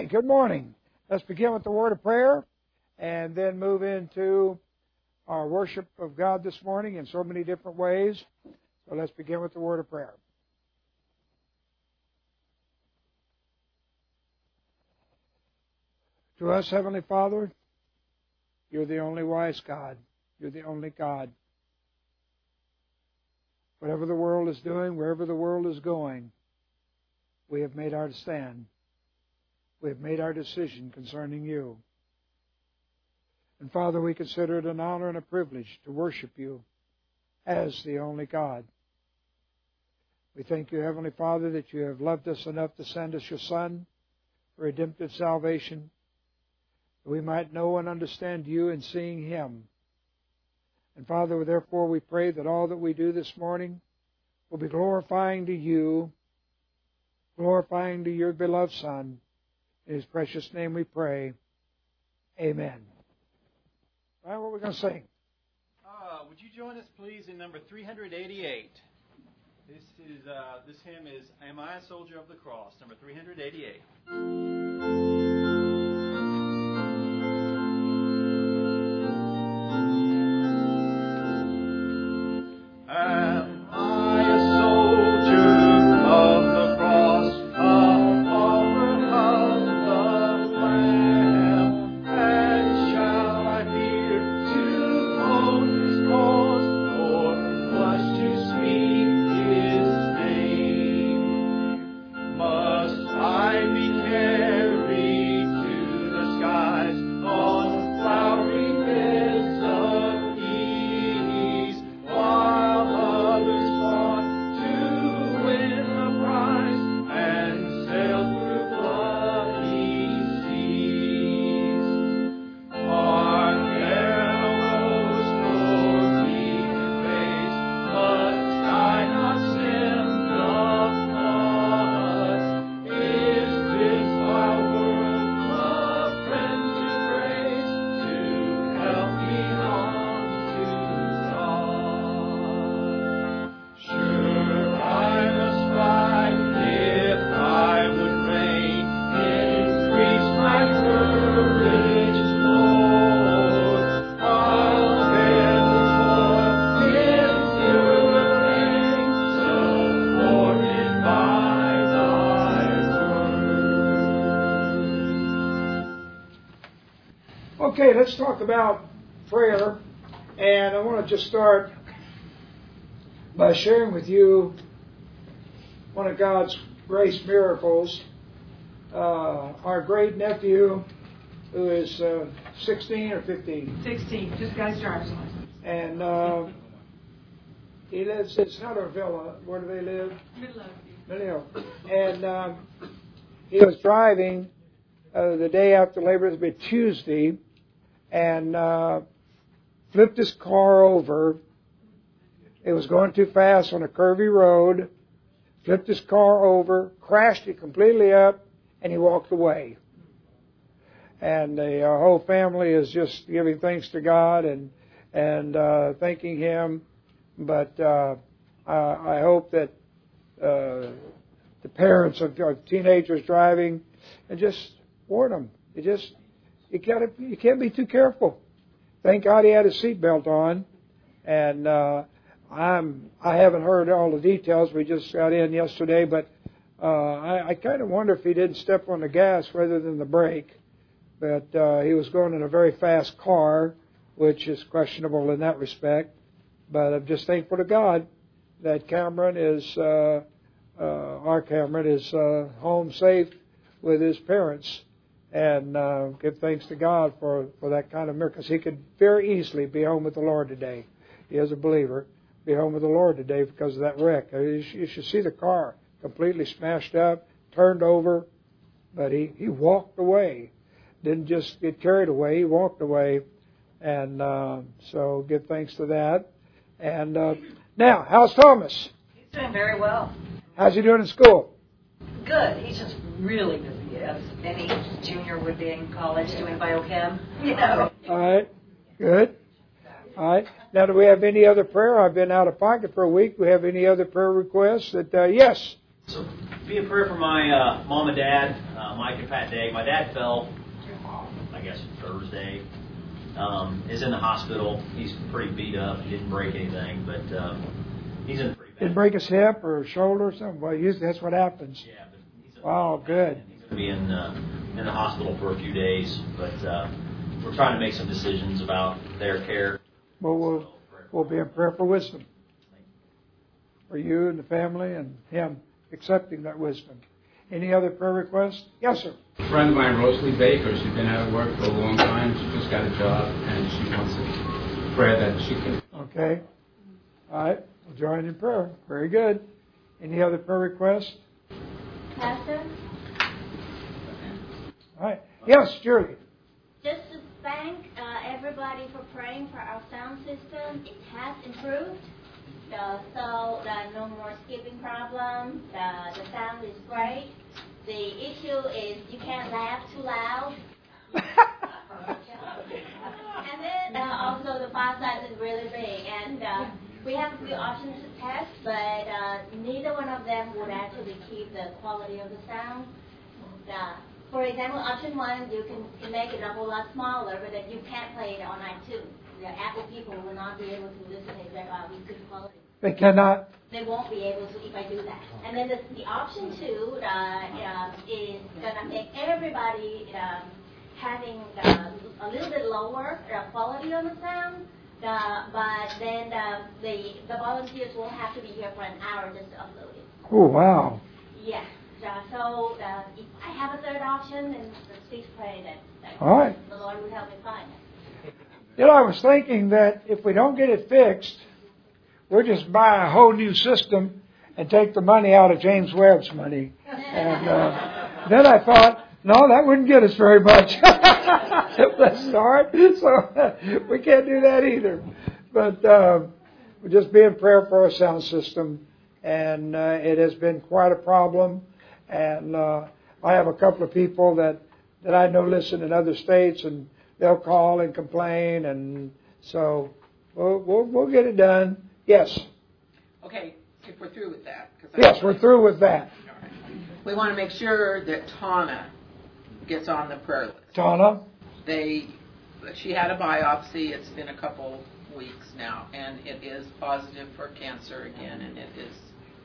right, good morning. Let's begin with the word of prayer and then move into our worship of God this morning in so many different ways. So let's begin with the word of prayer. To us, Heavenly Father, You're the only wise God. You're the only God. Whatever the world is doing, wherever the world is going, we have made our stand. We have made our decision concerning You. And Father, we consider it an honor and a privilege to worship You as the only God. We thank You, Heavenly Father, that You have loved us enough to send us Your Son for redemptive salvation, that we might know and understand You in seeing Him. And Father, therefore we pray that all that we do this morning will be glorifying to You, glorifying to Your beloved Son. In His precious name we pray. Amen. All right, what are we going to sing? Would you join us, please, in number 388? This hymn is Am I a Soldier of the Cross, number 388. Okay, let's talk about prayer, and I want to just start by sharing with you one of God's grace miracles. Our great nephew, who is 16 or 15? 16, just got his driver's license. And he lives, it's not a villa, where do they live? Midlothian. And he was driving the day after Labor Day, Tuesday, and flipped his car over. It was going too fast on a curvy road. Flipped his car over, crashed it completely up, and he walked away. And the whole family is just giving thanks to God and thanking Him. But I hope that the parents of teenagers driving, and just warn them. You can't be too careful. Thank God he had his seatbelt on, and I haven't heard all the details. We just got in yesterday, but I kind of wonder if he didn't step on the gas rather than the brake. But he was going in a very fast car, which is questionable in that respect. But I'm just thankful to God that Cameron is our Cameron is home safe with his parents. And give thanks to God for that kind of miracle. Because he could very easily be home with the Lord today. He is a believer. Be home with the Lord today because of that wreck. You should see the car completely smashed up, turned over. But he walked away. Didn't just get carried away. He walked away. And so give thanks to that. And now, how's Thomas? He's doing very well. How's he doing in school? Good. He's just really busy, as any junior would be in college doing biochem. You know. All right. Good. All right. Now, do we have any other prayer? I've been out of pocket for a week. Do we have any other prayer requests? Yes. So Be a prayer for my mom and dad, Mike and Pat Day. My dad fell, I guess, Thursday. Is in the hospital. He's pretty beat up. He didn't break anything, but he's in pretty bad. Didn't break his hip or shoulder or something? Well, usually that's what happens. Yeah, but he's Wow, good. He's going to be in the hospital for a few days, but we're trying to make some decisions about their care. Well, we'll be in prayer for wisdom for you and the family and him accepting that wisdom. Any other prayer requests? Yes, sir. A friend of mine, Rosalie Baker, she's been out of work for a long time. She just got a job, and she wants a prayer that she can. Okay. All right. We'll join in prayer. Very good. Any other prayer requests? Pastor, All right. Yes, Julie. just to thank everybody for praying for our sound system. It has improved. So no more skipping problems. The sound is great. The issue is you can't laugh too loud. And then also the file size is really big. And we have a few options to test, but neither one of them would actually keep the quality of the sound. For example, option 1, you can make it a whole lot smaller, but then you can't play it on iTunes. The Apple people will not be able to listen to it with good quality. They cannot. They won't be able to if I do that. And then the option 2 is going to make everybody having a little bit lower quality on the sound. But then the volunteers will have to be here for an hour just to upload it. Oh, wow. Yes. So if I have a third option, then please pray that All right. the Lord would help me find it. You know, I was thinking that if we don't get it fixed, we'll just buy a whole new system and take the money out of James Webb's money. And then I thought, no, that wouldn't get us very much. Bless his heart. So we can't do that either. But we'll just be in prayer for our sound system. And it has been quite a problem. And I have a couple of people that I know listen in other states, and they'll call and complain. And so we'll get it done. Yes. Okay, if we're through with that. Yes, we're through with that. We want to make sure that Tana gets on the prayer list. Tana? She had a biopsy. It's been a couple weeks now, and it is positive for cancer again, and it is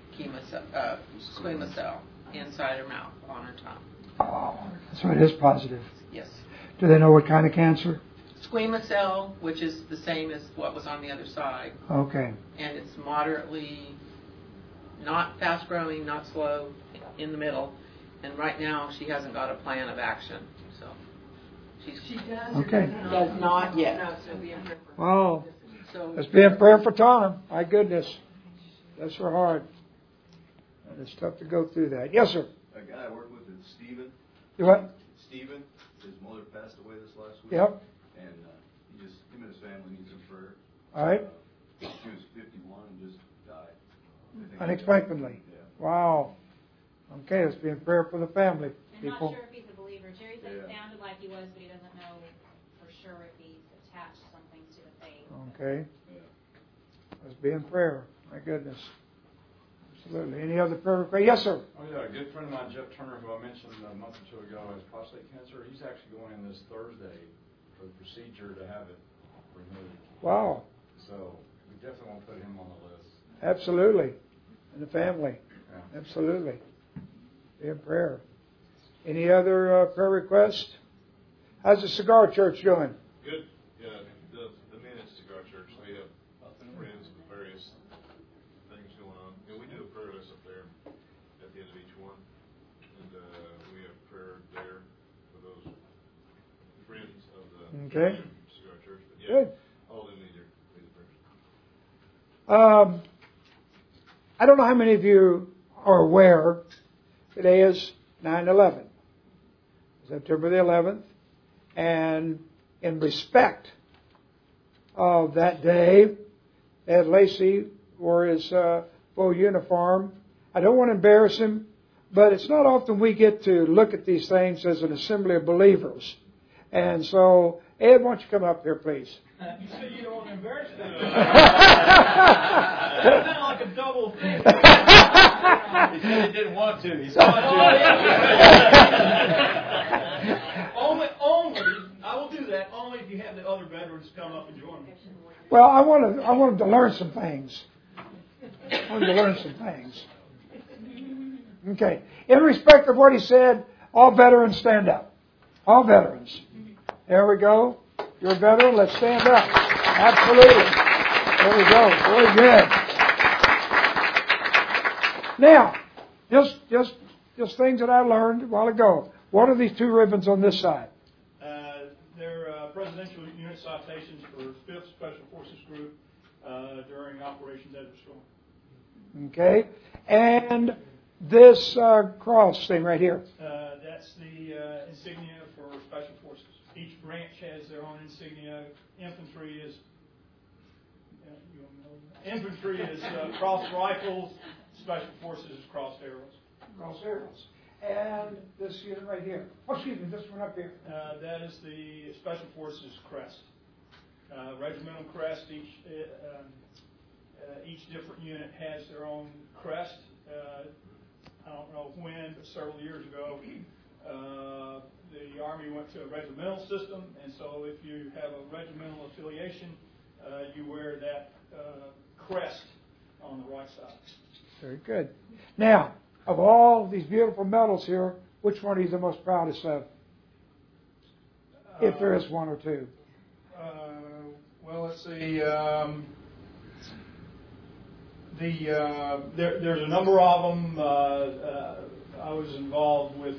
squamous cell inside her mouth, on her tongue. Oh, so it is positive. Yes. Do they know what kind of cancer? Squamous cell, which is the same as what was on the other side. Okay. And it's moderately, not fast growing, not slow, in the middle. And right now she hasn't got a plan of action. So she does. Okay. Does not yet. Wow. So Let's be in prayer for Tana. My goodness. That's her heart. And it's tough to go through that. Yes, sir. A guy I work with is Stephen. You what? Stephen. His mother passed away this last week. Yep. And him and his family need some prayer. All right. She was 51 and just died. Unexpectedly. Yeah. Wow. Okay, let's be in prayer for the family. I'm People. not sure if he's a believer. Jerry said it sounded like he was, but he doesn't know for sure if he's attached some things to the faith. Okay. Yeah. Let's be in prayer. My goodness. Absolutely. Any other prayer request? Yes, sir. Oh, yeah. A good friend of mine, Jeff Turner, who I mentioned a month or two ago, has prostate cancer. He's actually going in this Thursday for the procedure to have it removed. Wow. So we definitely want to put him on the list. Absolutely. And the family. Yeah. Absolutely. Be in prayer. Any other prayer requests? How's the Cigar Church doing? Good. Yeah, the men at Cigar Church, they have friends with various things going on. And we do a prayer list up there at the end of each one. And we have prayer there for those friends of the Cigar Church. But yeah, Good. all of them need their prayers. I don't know how many of you are aware today is 9/11, September the 11th, and in respect of that day, Ed Lacey wore his full uniform. I don't want to embarrass him, but it's not often we get to look at these things as an assembly of believers. And so, Ed, why don't you come up here, please? You said you don't want to embarrass them. It's kind of like a double thing. He said he didn't want to. He said, only, I will do that, only if you have the other veterans come up and join me. Well, I wanted to learn some things. Okay. In respect of what he said, all veterans stand up. All veterans. There we go. You're a veteran. Let's stand up. Absolutely. There we go. Very good. Now, just things that I learned a while ago. What are these two ribbons on this side? They're Presidential Unit Citations for 5th Special Forces Group during Operation Desert Storm. Okay. And this cross thing right here. That's the insignia for Special Forces. Each branch has their own insignia. Infantry is crossed rifles. Special Forces is crossed arrows. Crossed arrows. And this unit right here. Oh, excuse me, this one up here. That is the Special Forces crest. Regimental crest. Each different unit has their own crest. I don't know when, but several years ago, the Army went to a regimental system, and so if you have a regimental affiliation, you wear that crest on the right side. Very good. Now, of all these beautiful medals here, which one are you the most proudest of? If there is one or two. Well, let's see. There's a number of them. I was involved with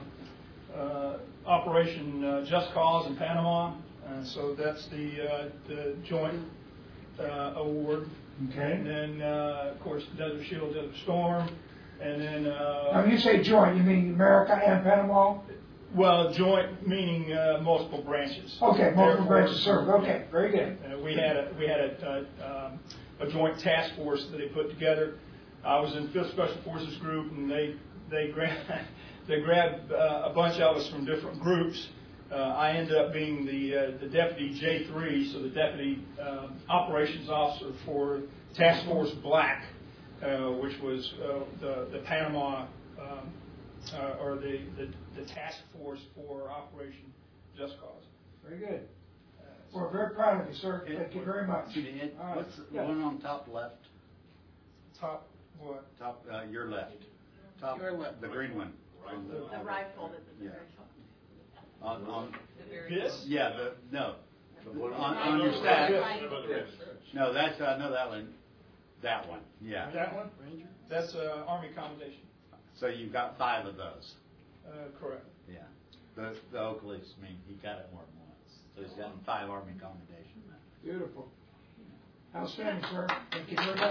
Operation Just Cause in Panama, so that's the joint award. Okay. And then, of course, Desert Shield, Desert Storm, and then. Now, when you say joint, you mean America and Panama? Well, joint meaning multiple branches. Okay, multiple branches served. Okay, very good. We had a joint task force that they put together. I was in 5th Special Forces Group, and they grabbed a bunch of us from different groups. I ended up being the deputy J3, so the deputy operations officer for Task Force Black, which was the Panama or the task force for Operation Just Cause. Very good. We're very proud of you, sir. Thank you very much. What's the one on top left? Top what? Top your left. Top Your left. the green one. The rifle that's at the Yeah. very top. On This? yeah, on your stack. Right. No, that's I know that one. That one, yeah. That one? Ranger? That's Army Commendation. So you've got 5 of those. Correct. Yeah. The Oakley's, I mean, he got it more than once. So he's gotten 5 Army Commendation. Beautiful. Outstanding, sir. Thank you very much.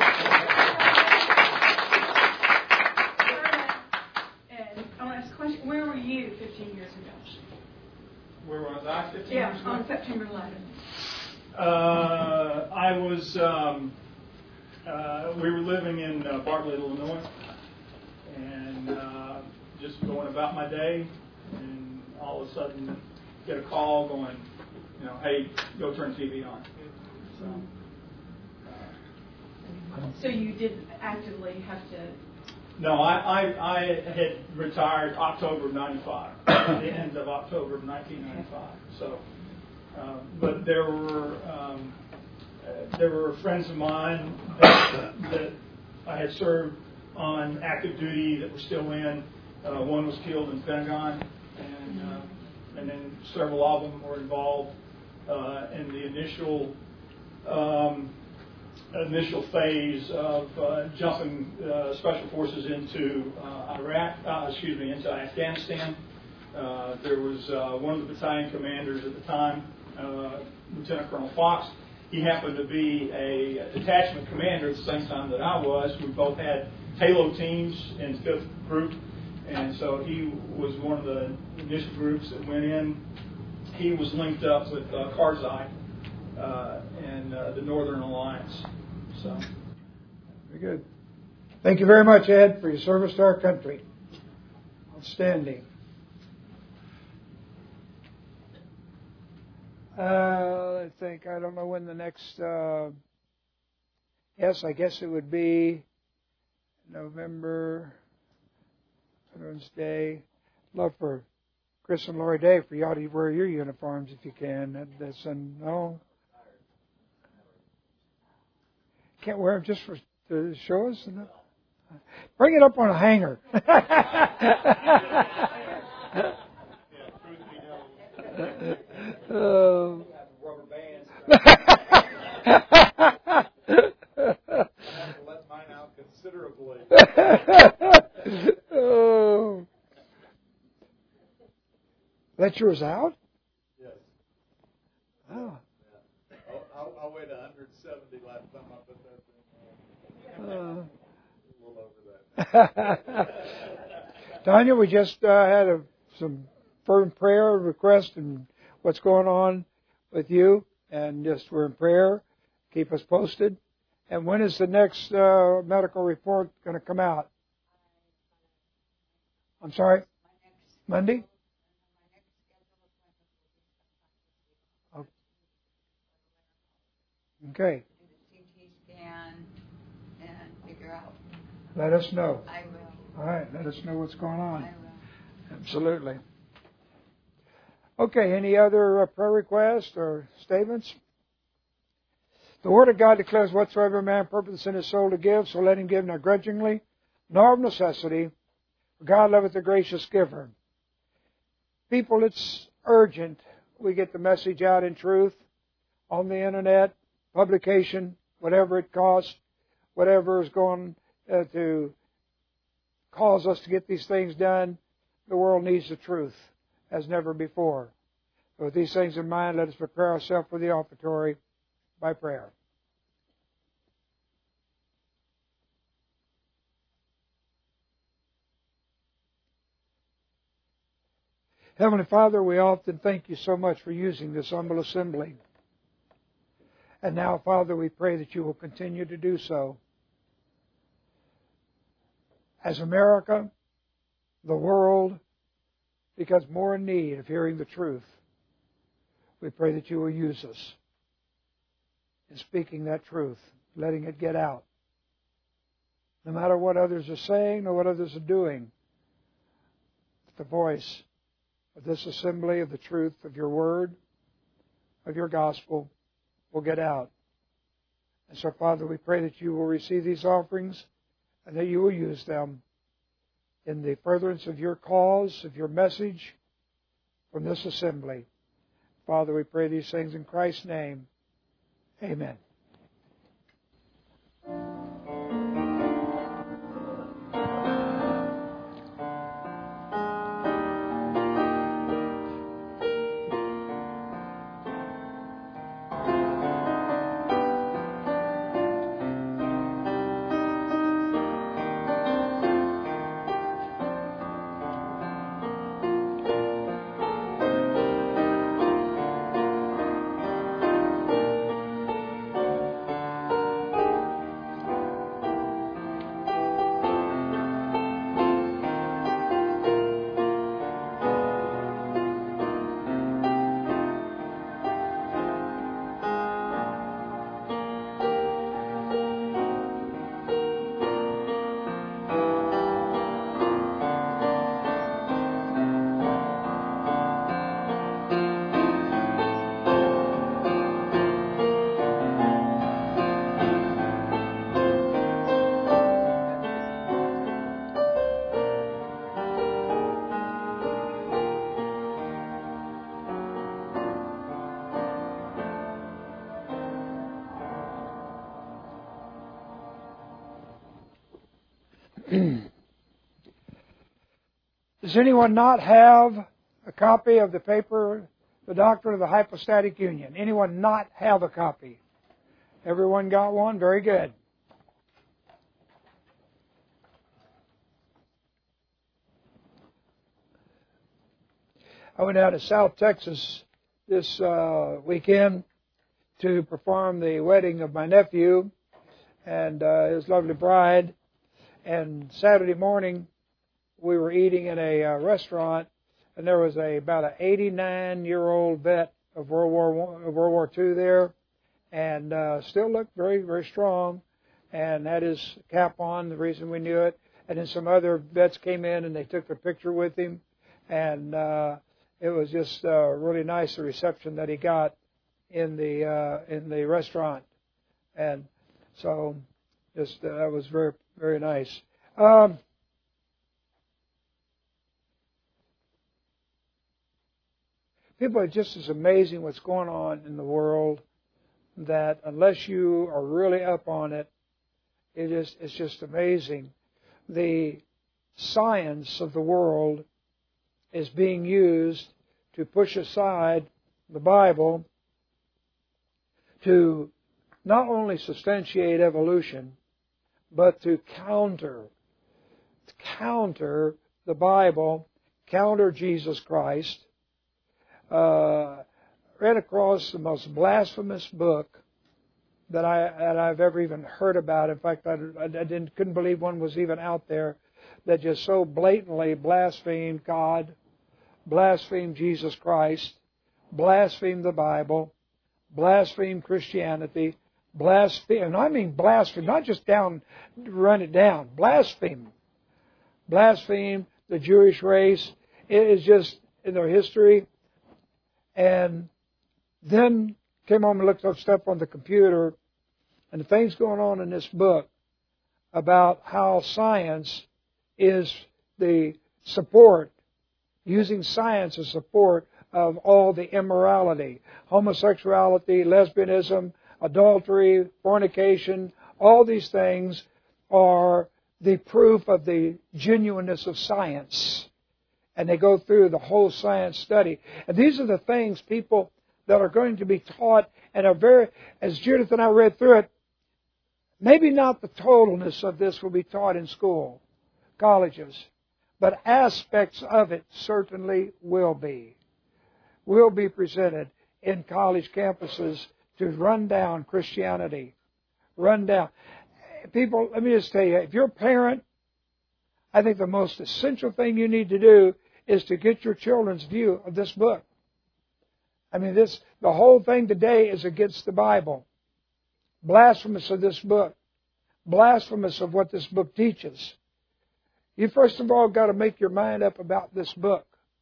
And I want to ask a question. Where were you 15 years ago? Where was I 15 years Yeah, ago? on September 11th. I was, we were living in Bartlett, Illinois, and just going about my day, and all of a sudden get a call going, hey, go turn TV on. So you didn't actively have to... No, I had retired October of 95, the end of October of 1995. So, but there were friends of mine that I had served on active duty that were still in. One was killed in Pentagon, and then several of them were involved in the initial phase of jumping Special Forces into into Afghanistan. There was one of the battalion commanders at the time, Lieutenant Colonel Fox. He happened to be a detachment commander at the same time that I was. We both had Halo teams in 5th Group, and so he was one of the initial groups that went in. He was linked up with Karzai and the Northern Alliance. So, very good. Thank you very much, Ed, for your service to our country. Outstanding. I think, I don't know when the next, yes, I guess it would be November, Veterans Day. Love for Chris and Lori Day for y'all to wear your uniforms if you can. That's no. Can't wear them just to show us. No. Bring it up on a hanger. Rubber bands. Let mine out considerably. Oh. Let yours out? Yes. Oh. I weighed 170 last time I put that thing on. A little over that. Tanya, we just had some firm prayer request and what's going on with you, and just we're in prayer. Keep us posted. And when is the next medical report going to come out? I'm sorry? Monday? Okay. Do the CT scan and figure out. Let us know. I will. All right. Let us know what's going on. I will. Absolutely. Okay. Any other prayer requests or statements? The Word of God declares, whatsoever man purposes in his soul to give, so let him give not grudgingly, nor of necessity, for God loveth the gracious giver. People, it's urgent we get the message out in truth on the internet, publication, whatever it costs, whatever is going to cause us to get these things done. The world needs the truth as never before. So with these things in mind, let us prepare ourselves for the offertory by prayer. Heavenly Father, we often thank you so much for using this humble assembly. And now, Father, we pray that you will continue to do so. As America, the world, becomes more in need of hearing the truth, we pray that you will use us in speaking that truth, letting it get out. No matter what others are saying or what others are doing, the voice of this assembly of the truth of your word, of your gospel, will get out. And so, Father, we pray that you will receive these offerings and that you will use them in the furtherance of your cause, of your message from this assembly. Father, we pray these things in Christ's name. Amen. Does anyone not have a copy of the paper, The Doctrine of the Hypostatic Union? Anyone not have a copy? Everyone got one? Very good. I went out to South Texas this weekend to perform the wedding of my nephew and his lovely bride. And Saturday morning, we were eating in a restaurant, and there was about an 89-year-old vet of World War II there, and still looked very, very strong. and had his cap on, the reason we knew it. And then some other vets came in and they took their picture with him. And it was just really nice, the reception that he got in the restaurant. And so just that was very, very nice. People, it's just as amazing what's going on in the world that unless you are really up on it, it's just amazing. The science of the world is being used to push aside the Bible to not only substantiate evolution, but to counter the Bible, counter Jesus Christ. Ran across the most blasphemous book that I've ever even heard about. In fact, I couldn't believe one was even out there that just so blatantly blasphemed God, blasphemed Jesus Christ, blasphemed the Bible, blasphemed Christianity, blaspheme, and I mean blaspheme, not just run it down, blaspheme the Jewish race. It is just in their history. And then came home and looked up stuff on the computer, and the things going on in this book about how science is the support, using science as support of all the immorality, homosexuality, lesbianism, adultery, fornication. All these things are the proof of the genuineness of science. And they go through the whole science study. And these are the things, people, that are going to be taught and are very, as Judith and I read through it, maybe not the totalness of this will be taught in school, colleges, but aspects of it certainly will be presented in college campuses to run down Christianity. Run down. People, let me just tell you, if you're a parent, I think the most essential thing you need to do is to get your children's view of this book. I mean, the whole thing today is against the Bible. Blasphemous of this book. Blasphemous of what this book teaches. You first of all got to make your mind up about this book.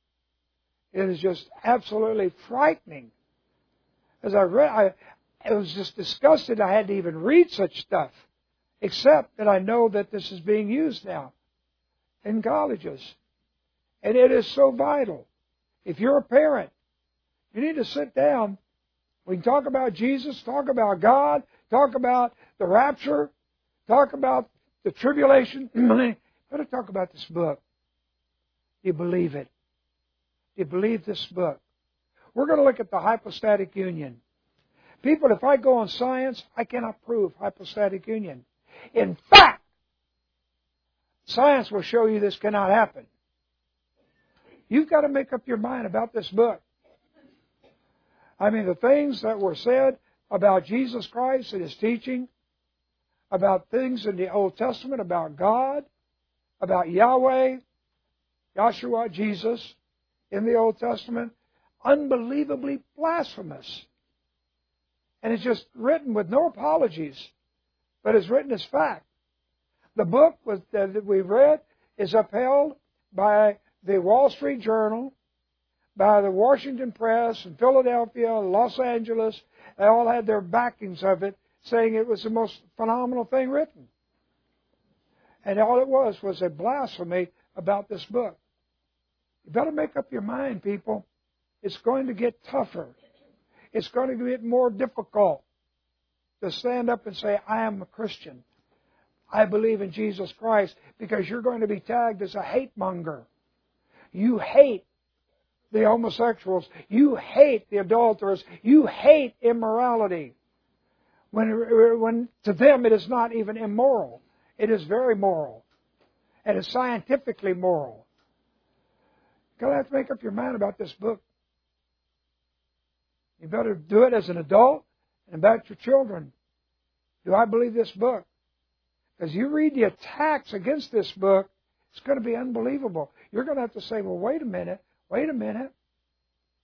It is just absolutely frightening. As I read, I was just disgusted I had to even read such stuff. Except that I know that this is being used now in colleges. And it is so vital. If you're a parent, you need to sit down. We can talk about Jesus, talk about God, talk about the rapture, talk about the tribulation. Better talk about this book. Do you believe it? Do you believe this book? We're going to look at the hypostatic union. People, if I go on science, I cannot prove hypostatic union. In fact, science will show you this cannot happen. You've got to make up your mind about this book. I mean, the things that were said about Jesus Christ and His teaching, about things in the Old Testament, about God, about Yahweh, Yahshua, Jesus, in the Old Testament, unbelievably blasphemous. And it's just written with no apologies, but it's written as fact. The book that we read is upheld by the Wall Street Journal, by the Washington Press in Philadelphia, Los Angeles. They all had their backings of it, saying it was the most phenomenal thing written. And all it was a blasphemy about this book. You better make up your mind, people. It's going to get tougher. It's going to get more difficult to stand up and say, I am a Christian. I believe in Jesus Christ, because you're going to be tagged as a hate monger. You hate the homosexuals. You hate the adulterers. You hate immorality. When to them it is not even immoral. It is very moral. And it's scientifically moral. You're going to have to make up your mind about this book. You better do it as an adult and about your children. Do I believe this book? As you read the attacks against this book, it's going to be unbelievable. You're going to have to say, well, wait a minute.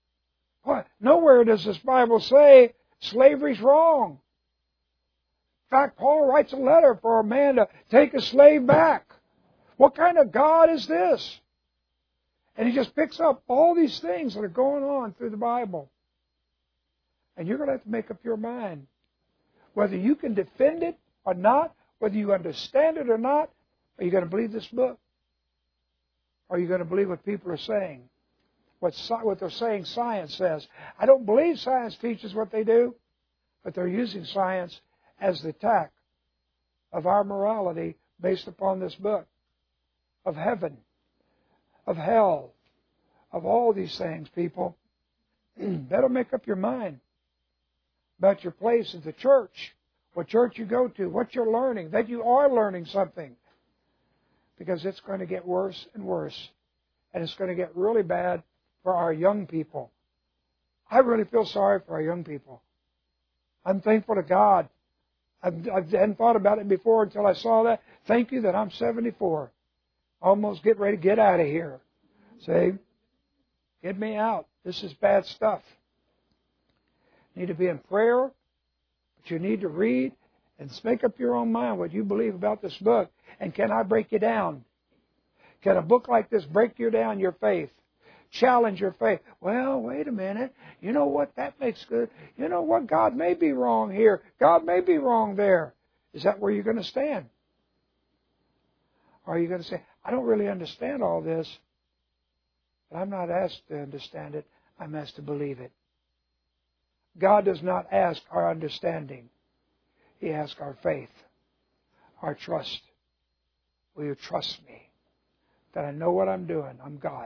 What? Nowhere does this Bible say slavery's wrong. fact, Paul writes a letter for a man to take a slave back. What kind of God is this? And he just picks up all these things that are going on through the Bible. And you're going to have to make up your mind whether you can defend it or not, whether you understand it or not. Are you going to believe this book? Or are you going to believe what people are saying? What they're saying science says. I don't believe science teaches what they do, but they're using science as the attack of our morality based upon this book, of heaven, of hell, of all these things, people. Better make up your mind about your place at the church, what church you go to, what you're learning, that you are learning something. Because it's going to get worse and worse. And it's going to get really bad for our young people. I really feel sorry for our young people. I'm thankful to God. I hadn't thought about it before until I saw that. Thank you that I'm 74. Almost get ready to get out of here. See? Get me out. This is bad stuff. You need to be in prayer, but you need to read and make up your own mind what you believe about this book. And can I break you down? Can a book like this break you down your faith? Challenge your faith. Well, wait a minute. You know what? That makes good. You know what? God may be wrong here. God may be wrong there. Is that where you're going to stand? Or are you going to say, I don't really understand all this, but I'm not asked to understand it. I'm asked to believe it. God does not ask our understanding. He asks our faith, our trust. Will you trust me that I know what I'm doing? I'm God.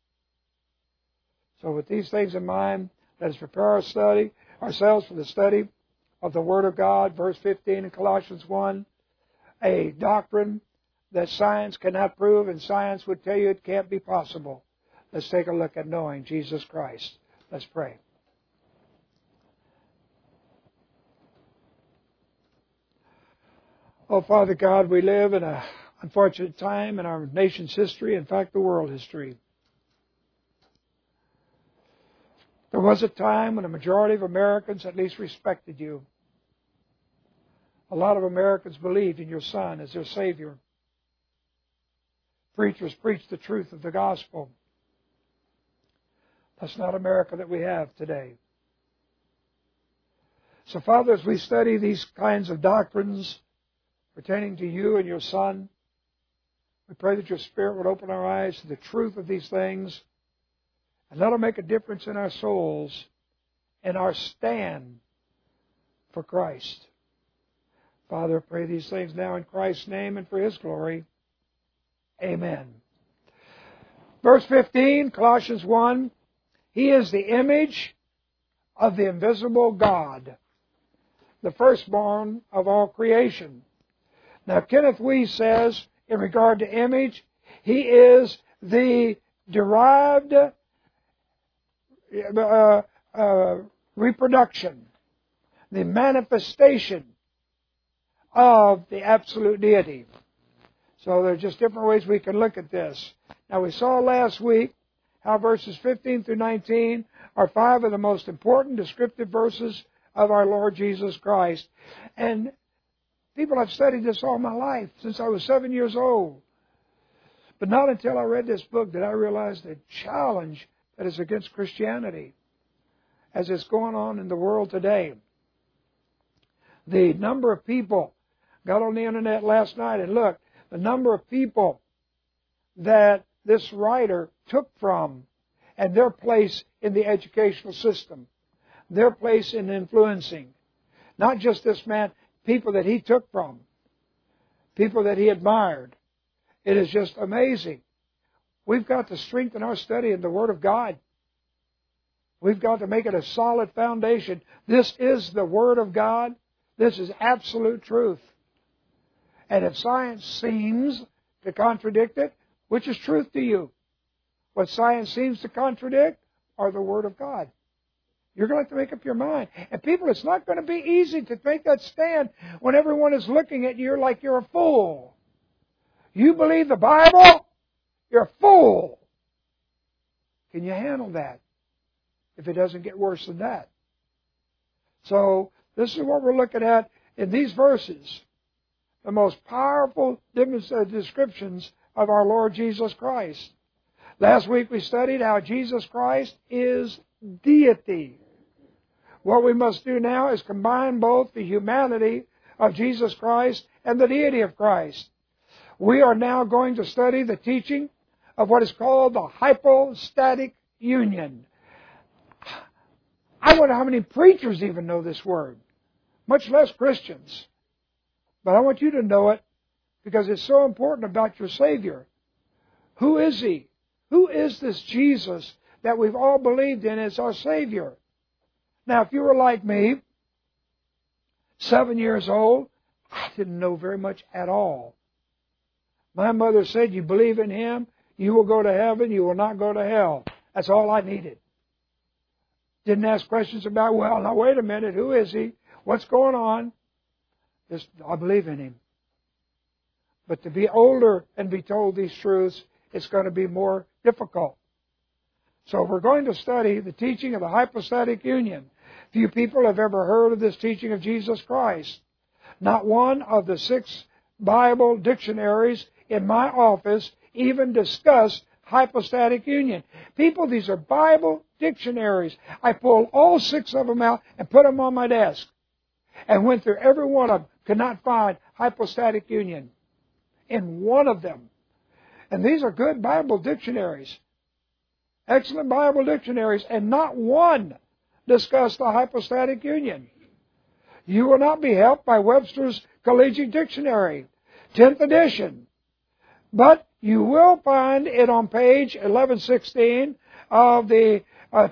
So with these things in mind, let us prepare ourselves for the study of the Word of God. Verse 15 in Colossians 1, a doctrine that science cannot prove, and science would tell you it can't be possible. Let's take a look at knowing Jesus Christ. Let's pray. Oh, Father God, we live in an unfortunate time in our nation's history, in fact, the world history. There was a time when a majority of Americans at least respected you. A lot of Americans believed in your Son as their Savior. Preachers preached the truth of the gospel. That's not America that we have today. So, Father, as we study these kinds of doctrines pertaining to you and your Son, we pray that your Spirit would open our eyes to the truth of these things, and that'll make a difference in our souls and our stand for Christ. Father, I pray these things now in Christ's name and for His glory. Amen. Verse 15, Colossians 1, He is the image of the invisible God, the firstborn of all creation. Now, Kenneth Wuest says, in regard to image, He is the derived reproduction, the manifestation of the absolute deity. So there are just different ways we can look at this. Now, we saw last week how verses 15 through 19 are 5 of the most important descriptive verses of our Lord Jesus Christ. And people, I've studied this all my life, since I was 7 years old. But not until I read this book did I realize the challenge that is against Christianity as it's going on in the world today. The number of people, got on the internet last night and looked, the number of people that this writer took from and their place in the educational system, their place in influencing. Not just this man, people that he took from, people that he admired. It is just amazing. We've got to strengthen our study in the Word of God. We've got to make it a solid foundation. This is the Word of God. This is absolute truth. And if science seems to contradict it, which is truth to you? What science seems to contradict are the Word of God. You're going to have to make up your mind. And people, it's not going to be easy to make that stand when everyone is looking at you like you're a fool. You believe the Bible? You're a fool. Can you handle that if it doesn't get worse than that? So this is what we're looking at in these verses the most powerful descriptions of our Lord Jesus Christ. Last week we studied how Jesus Christ is deity. What we must do now is combine both the humanity of Jesus Christ and the deity of Christ. We are now going to study the teaching of what is called the hypostatic union. I wonder how many preachers even know this word, much less Christians. But I want you to know it because it's so important about your Savior. Who is He? Who is this Jesus that we've all believed in as our Savior? Now, if you were like me, 7 years old, I didn't know very much at all. My mother said, you believe in Him, you will go to heaven, you will not go to hell. That's all I needed. Didn't ask questions about, well, now wait a minute, who is He? What's going on? Just, I believe in Him. But to be older and be told these truths, it's going to be more difficult. So we're going to study the teaching of the hypostatic union. Few people have ever heard of this teaching of Jesus Christ. Not one of the 6 Bible dictionaries in my office even discussed hypostatic union. People, these are Bible dictionaries. I pulled all 6 of them out and put them on my desk and went through every one of them. Could not find hypostatic union in one of them. And these are good Bible dictionaries. Excellent Bible dictionaries. And not one discussed the hypostatic union. You will not be helped by Webster's Collegiate Dictionary, 10th edition. But you will find it on page 1116 of the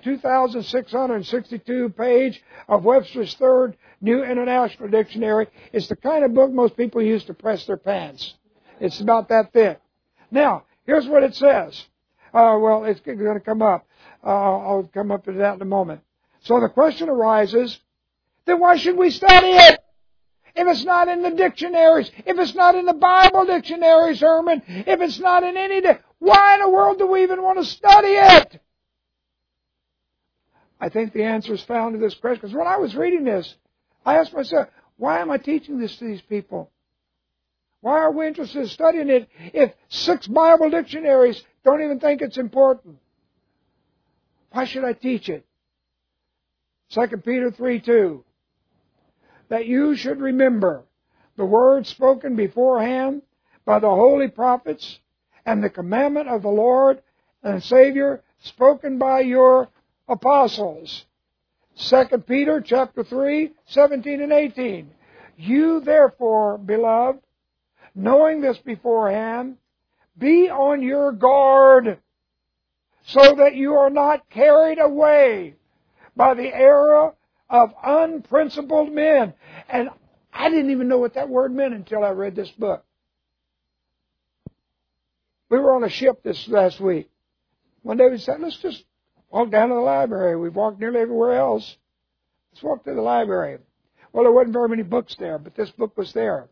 2,662 page of Webster's Third New International Dictionary. It's the kind of book most people use to press their pants. It's about that thick. Now, here's what it says. Well, it's going to come up. I'll come up to that in a moment. So the question arises, then why should we study it? If it's not in the dictionaries, if it's not in the Bible dictionaries, Herman, if it's not in any, why in the world do we even want to study it? I think the answer is found in this question. Because when I was reading this, I asked myself, why am I teaching this to these people? Why are we interested in studying it if 6 Bible dictionaries don't even think it's important? Why should I teach it? 2 Peter 3:2. That you should remember the words spoken beforehand by the holy prophets and the commandment of the Lord and Savior spoken by your apostles. 2 Peter chapter 3, 17 and 18. You therefore, beloved, knowing this beforehand, be on your guard so that you are not carried away by the error of unprincipled men. And I didn't even know what that word meant until I read this book. We were on a ship this last week. One day we said, let's just walk down to the library. We've walked nearly everywhere else. Let's walk to the library. Well, there wasn't very many books there, but this book was there.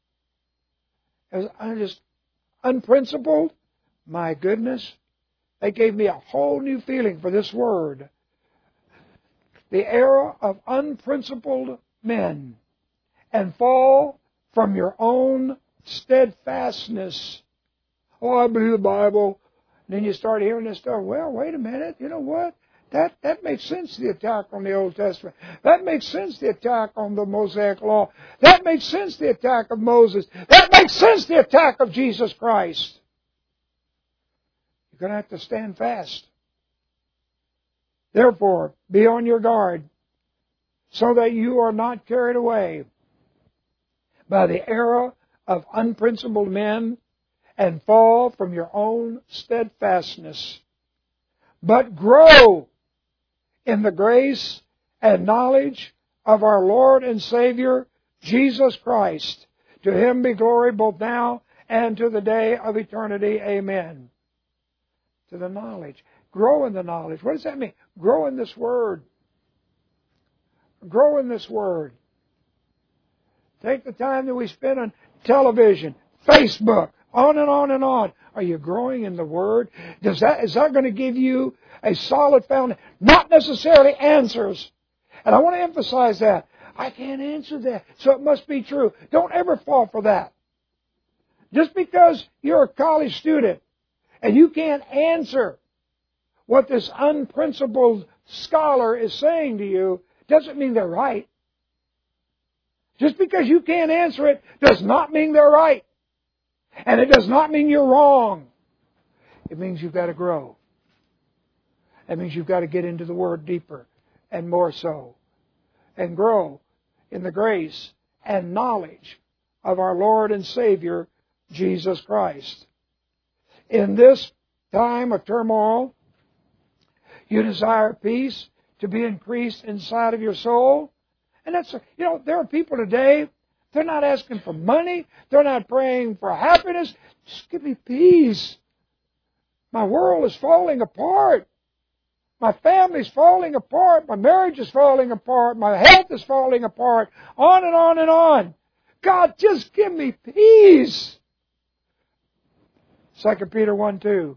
I just unprincipled. My goodness. They gave me a whole new feeling for this word. The error of unprincipled men and fall from your own steadfastness. Oh, I believe the Bible. And then you start hearing this stuff. Well, wait a minute. You know what? That makes sense, the attack on the Old Testament. That makes sense, the attack on the Mosaic Law. That makes sense, the attack of Moses. That makes sense, the attack of Jesus Christ. You're going to have to stand fast. Therefore, be on your guard so that you are not carried away by the error of unprincipled men and fall from your own steadfastness. But grow in the grace and knowledge of our Lord and Savior, Jesus Christ. To Him be glory both now and to the day of eternity. Amen. To the knowledge. Grow in the knowledge. What does that mean? Grow in this Word. Grow in this Word. Take the time that we spend on television, Facebook, on and on and on. Are you growing in the Word? Is that going to give you a solid foundation? Not necessarily answers. And I want to emphasize that. I can't answer that, so it must be true. Don't ever fall for that. Just because you're a college student and you can't answer what this unprincipled scholar is saying to you, doesn't mean they're right. Just because you can't answer it does not mean they're right. And it does not mean you're wrong. It means you've got to grow. It means you've got to get into the Word deeper and more so. And grow in the grace and knowledge of our Lord and Savior, Jesus Christ. In this time of turmoil, you desire peace to be increased inside of your soul. And that's, there are people today, they're not asking for money. They're not praying for happiness. Just give me peace. My world is falling apart. My family's falling apart. My marriage is falling apart. My health is falling apart. On and on and on. God, just give me peace. 2 Peter 1:2.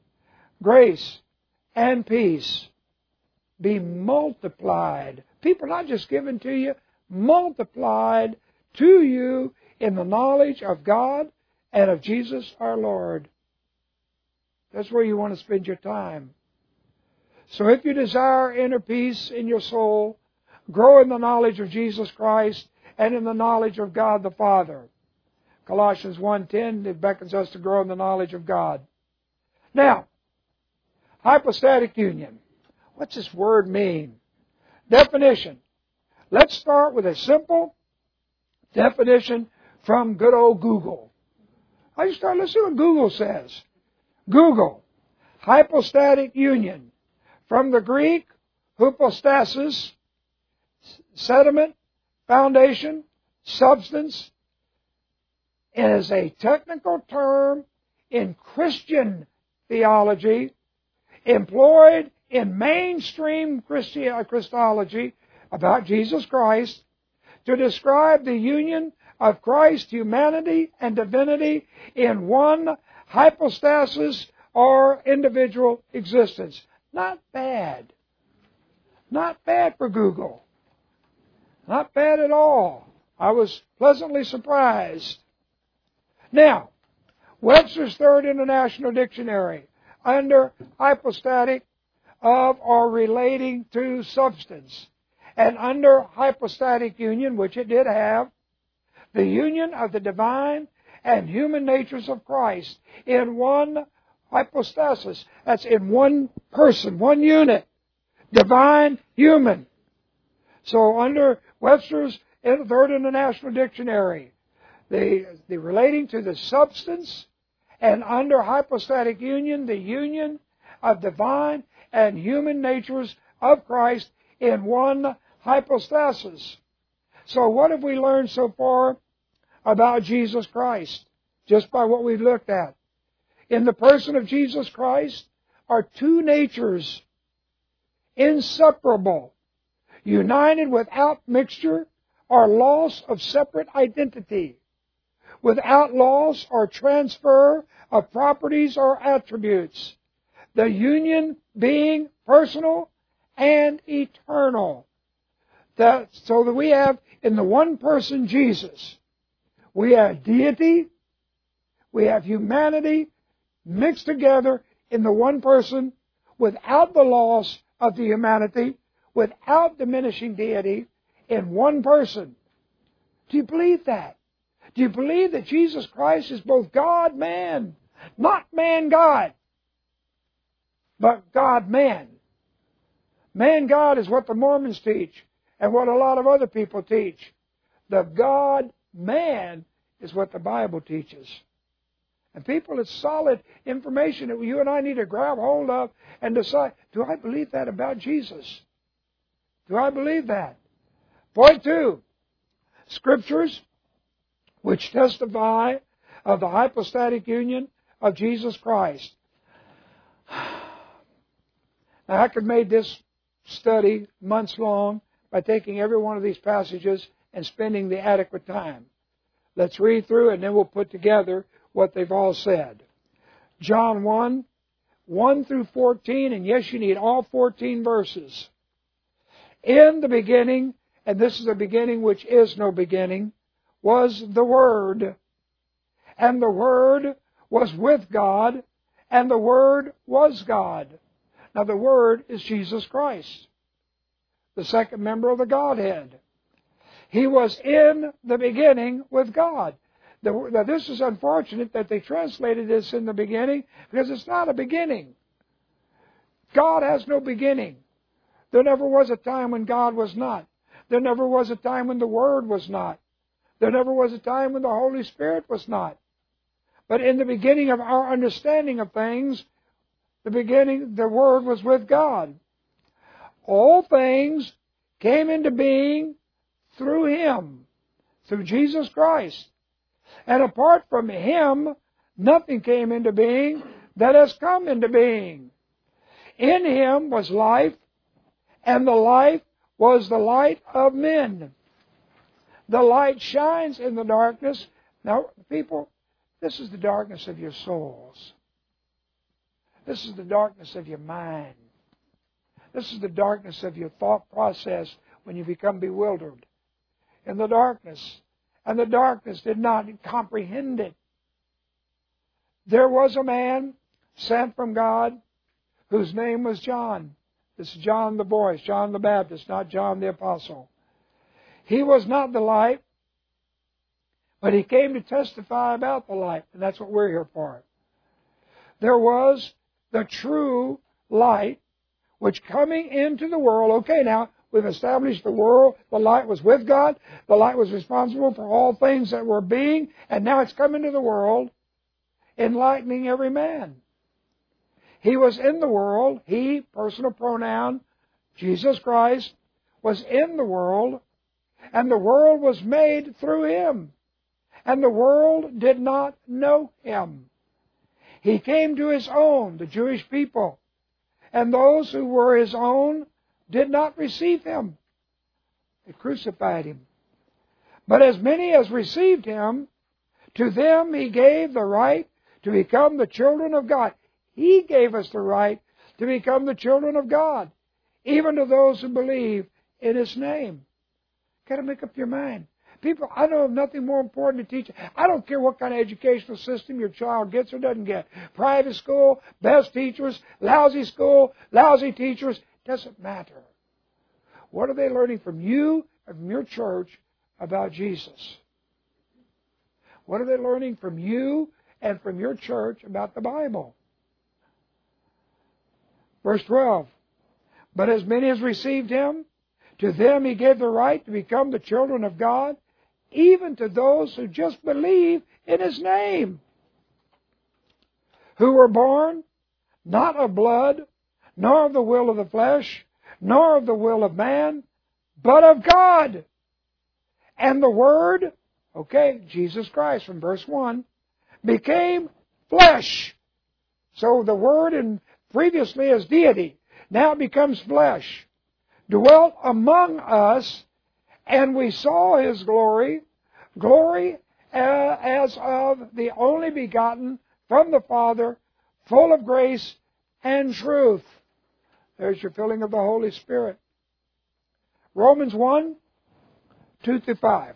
Grace and peace be multiplied. People not just given to you, multiplied to you in the knowledge of God and of Jesus our Lord. That's where you want to spend your time. So if you desire inner peace in your soul, grow in the knowledge of Jesus Christ and in the knowledge of God the Father. Colossians 1:10, it beckons us to grow in the knowledge of God. Now, hypostatic union. What's this word mean? Definition. Let's start with a simple definition from good old Google. Let's see what Google says. Google, hypostatic union. From the Greek, hypostasis, sediment, foundation, substance, is a technical term in Christian theology employed in mainstream Christology about Jesus Christ to describe the union of Christ's humanity and divinity in one hypostasis or individual existence. Not bad. Not bad for Google. Not bad at all. I was pleasantly surprised. Now, Webster's Third International Dictionary, under hypostatic of or relating to substance, and under hypostatic union, which it did have, the union of the divine and human natures of Christ in one hypostasis. That's in one person, one unit. Divine, human. So under Webster's Third International Dictionary, the relating to the substance, and under hypostatic union, the union of divine and human natures of Christ in one hypostasis. So what have we learned so far about Jesus Christ? Just by what we've looked at. In the person of Jesus Christ are two natures, inseparable, united without mixture or loss of separate identity, without loss or transfer of properties or attributes, the union being personal and eternal. So that we have in the one person, Jesus, we have deity, we have humanity mixed together in the one person without the loss of the humanity, without diminishing deity, in one person. Do you believe that? Do you believe that Jesus Christ is both God, man? Not man, God, but God, man. Man, God is what the Mormons teach and what a lot of other people teach. The God, man is what the Bible teaches. And people, it's solid information that you and I need to grab hold of and decide, do I believe that about Jesus? Do I believe that? Point 2, Scriptures which testify of the hypostatic union of Jesus Christ. Now, I could make this study months long by taking every one of these passages and spending the adequate time. Let's read through and then we'll put together what they've all said. John 1 through 14, and yes, you need all 14 verses. In the beginning, and this is the beginning which is no beginning, was the Word. And the Word was with God, and the Word was God. Now the Word is Jesus Christ, the second member of the Godhead. He was in the beginning with God. Now this is unfortunate that they translated this in the beginning, because it's not a beginning. God has no beginning. There never was a time when God was not. There never was a time when the Word was not. There never was a time when the Holy Spirit was not. But in the beginning of our understanding of things, the Word was with God. All things came into being through Him, through Jesus Christ. And apart from Him, nothing came into being that has come into being. In Him was life, and the life was the light of men. The light shines in the darkness. Now, people, this is the darkness of your souls. This is the darkness of your mind. This is the darkness of your thought process when you become bewildered in the darkness. And the darkness did not comprehend it. There was a man sent from God whose name was John. This is John the voice, John the Baptist, not John the Apostle. He was not the light, but he came to testify about the light, and that's what we're here for. There was the true light, which coming into the world, okay, now we've established the world, the light was with God, the light was responsible for all things that were being, and now it's come into the world, enlightening every man. He was in the world, he, personal pronoun, Jesus Christ, was in the world, and the world was made through Him, and the world did not know Him. He came to His own, the Jewish people, and those who were His own did not receive Him. They crucified Him. But as many as received Him, to them He gave the right to become the children of God. He gave us the right to become the children of God, even to those who believe in His name. Got to make up your mind. People, I know of nothing more important to teach. I don't care what kind of educational system your child gets or doesn't get. Private school, best teachers, lousy school, lousy teachers. Doesn't matter. What are they learning from you and from your church about Jesus? What are they learning from you and from your church about the Bible? Verse 12. But as many as received Him, to them He gave the right to become the children of God, even to those who just believe in His name, who were born not of blood, nor of the will of the flesh, nor of the will of man, but of God. And the Word, okay, Jesus Christ from verse 1, became flesh. So the Word previously as deity, now it becomes flesh, dwelt among us, and we saw His glory, as of the only begotten from the Father, full of grace and truth. There's your filling of the Holy Spirit. Romans 1, 2-5.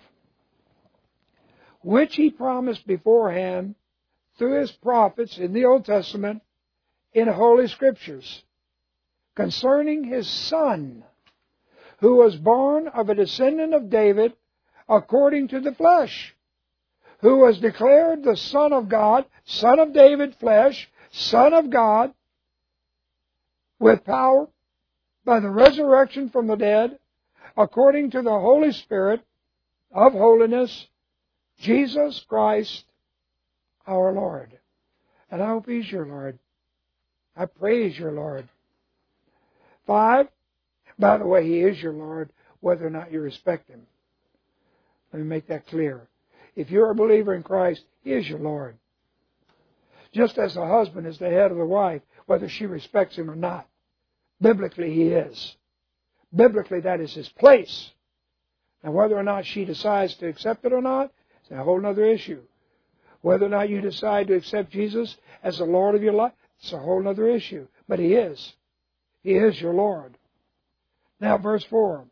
Which He promised beforehand through His prophets in the Old Testament in Holy Scriptures, concerning His Son, who was born of a descendant of David according to the flesh, who was declared the Son of God, Son of David, flesh, Son of God, with power by the resurrection from the dead, according to the Holy Spirit of holiness, Jesus Christ our Lord. And I hope He's your Lord. I praise your Lord. 5, by the way, He is your Lord, whether or not you respect Him. Let me make that clear. If you're a believer in Christ, He is your Lord. Just as the husband is the head of the wife, whether she respects him or not. Biblically, he is. Biblically, that is his place. Now, whether or not she decides to accept it or not, it's a whole other issue. Whether or not you decide to accept Jesus as the Lord of your life, it's a whole other issue. But He is. He is your Lord. Now, verse 4.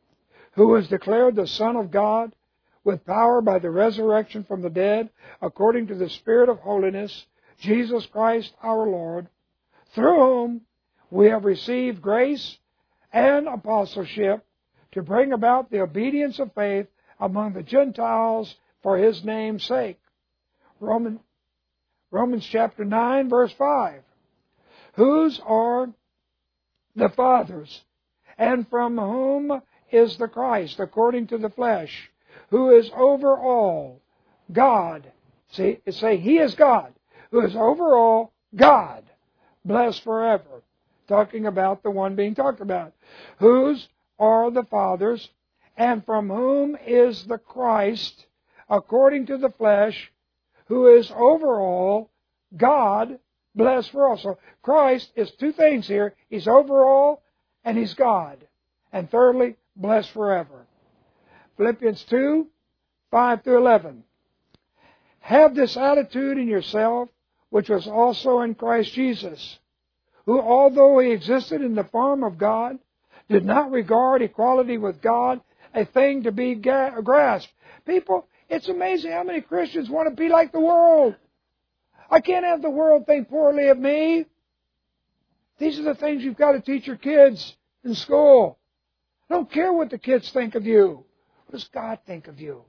who was declared the Son of God with power by the resurrection from the dead, according to the Spirit of holiness, Jesus Christ our Lord, through whom we have received grace and apostleship to bring about the obedience of faith among the Gentiles for His name's sake. Romans chapter 9, verse 5. Whose are the fathers, and from whom is the Christ, according to the flesh, who is over all, God. Say He is God, who is over all, God, blessed forever. Talking about the one being talked about. Whose are the fathers, and from whom is the Christ, according to the flesh, who is over all, God, blessed for all. So Christ is two things here. He's over all, and He's God. And thirdly, blessed forever. Philippians 2, 5 through 11. Have this attitude in yourself, which was also in Christ Jesus, who, although He existed in the form of God, did not regard equality with God a thing to be grasped. People, it's amazing how many Christians want to be like the world. I can't have the world think poorly of me. These are the things you've got to teach your kids in school. I don't care what the kids think of you. What does God think of you?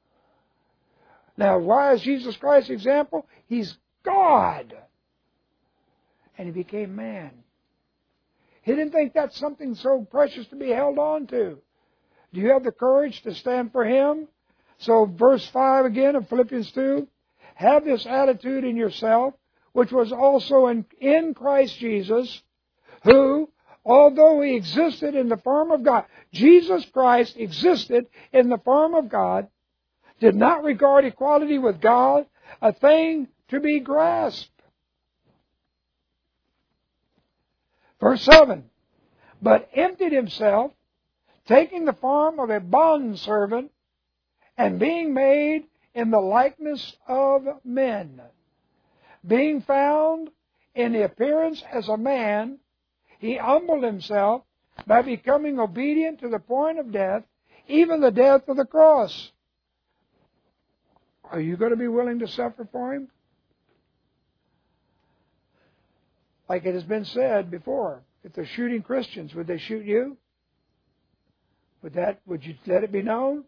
Now, why is Jesus Christ example? He's God. And He became man. He didn't think that's something so precious to be held on to. Do you have the courage to stand for Him? So verse 5 again of Philippians 2. Have this attitude in yourself, which was also in Christ Jesus, who, although He existed in the form of God, Jesus Christ existed in the form of God, did not regard equality with God a thing to be grasped. Verse 7, but emptied Himself, taking the form of a bondservant, and being made in the likeness of men. Being found in the appearance as a man, He humbled Himself by becoming obedient to the point of death, even the death of the cross. Are you going to be willing to suffer for Him? Like it has been said before, if they're shooting Christians, would they shoot you? Would you let it be known?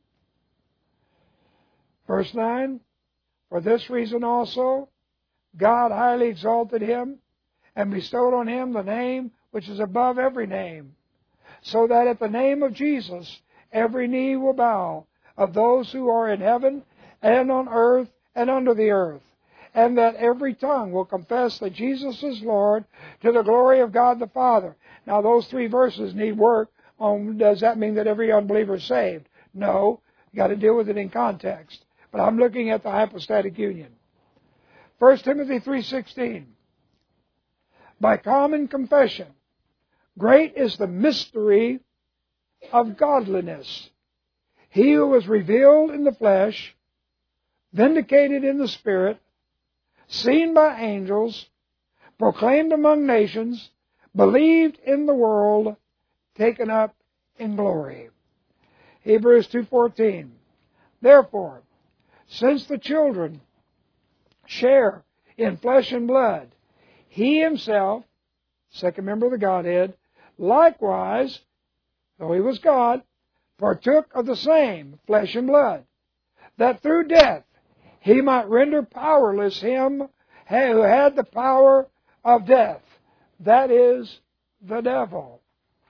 Verse 9, for this reason also, God highly exalted Him and bestowed on Him the name which is above every name, so that at the name of Jesus every knee will bow, of those who are in heaven and on earth and under the earth, and that every tongue will confess that Jesus is Lord, to the glory of God the Father. Now those three verses need work on, does that mean that every unbeliever is saved? No, you've got to deal with it in context. But I'm looking at the hypostatic union. 1 Timothy 3:16. By common confession, great is the mystery of godliness. He who was revealed in the flesh, vindicated in the Spirit, seen by angels, proclaimed among nations, believed in the world, taken up in glory. Hebrews 2:14. Therefore, since the children share in flesh and blood, He Himself, second member of the Godhead, likewise, though He was God, partook of the same flesh and blood, that through death He might render powerless him who had the power of death, that is, the devil.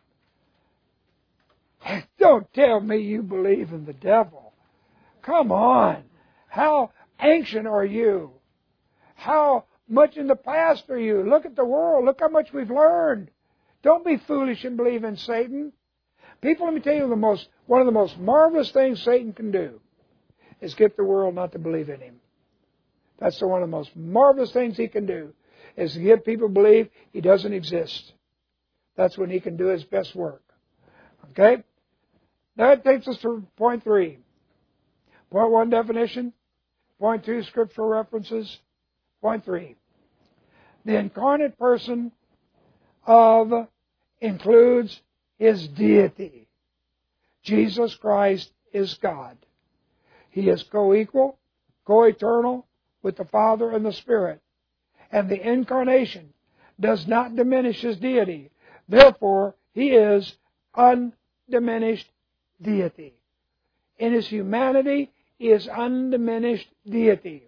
Don't tell me you believe in the devil. Come on. How ancient are you? How much in the past are you? Look at the world. Look how much we've learned. Don't be foolish and believe in Satan. People, let me tell you, one of the most marvelous things Satan can do is get the world not to believe in him. That's one of the most marvelous things he can do, is to get people to believe he doesn't exist. That's when he can do his best work. Okay? That takes us to point 3. Point 1, definition. Point 2, scriptural references. Point 3. The incarnate person includes His deity. Jesus Christ is God. He is co-equal, co-eternal with the Father and the Spirit. And the incarnation does not diminish His deity. Therefore, He is undiminished deity. In His humanity, He is undiminished deity.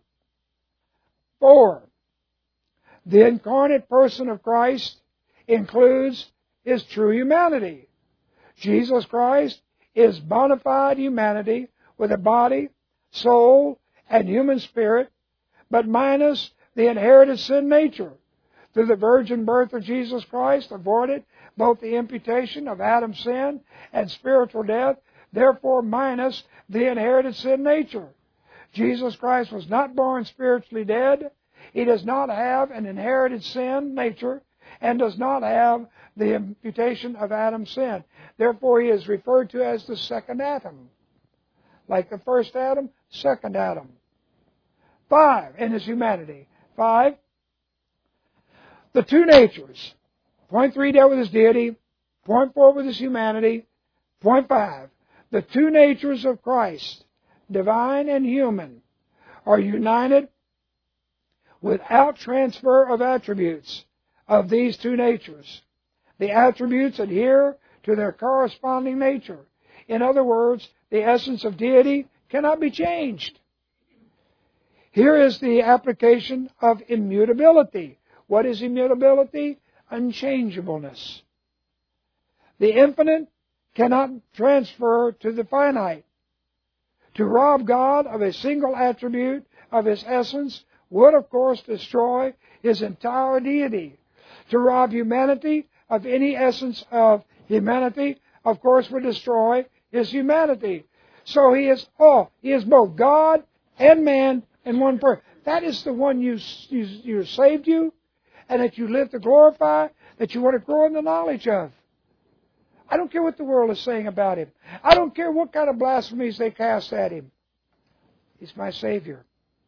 4. The incarnate person of Christ includes His true humanity. Jesus Christ is bona fide humanity with a body, soul, and human spirit, but minus the inherited sin nature. Through the virgin birth of Jesus Christ avoided both the imputation of Adam's sin and spiritual death, therefore minus the inherited sin nature. Jesus Christ was not born spiritually dead. He does not have an inherited sin nature and does not have the imputation of Adam's sin. Therefore, He is referred to as the second Adam. Like the first Adam, second Adam. 5, in His humanity. 5, the two natures. Point 3 dealt with His deity. Point 4 with His humanity. Point 5, the two natures of Christ, divine and human, are united without transfer of attributes of these two natures. The attributes adhere to their corresponding nature. In other words, the essence of deity cannot be changed. Here is the application of immutability. What is immutability? Unchangeableness. The infinite cannot transfer to the finite. To rob God of a single attribute of His essence would, of course, destroy His entire deity. To rob humanity of any essence of humanity, of course, would destroy His humanity. So He is both God and man in one person. That is the one you saved you, and that you live to glorify, that you want to grow in the knowledge of. I don't care what the world is saying about Him. I don't care what kind of blasphemies they cast at Him. He's my Savior.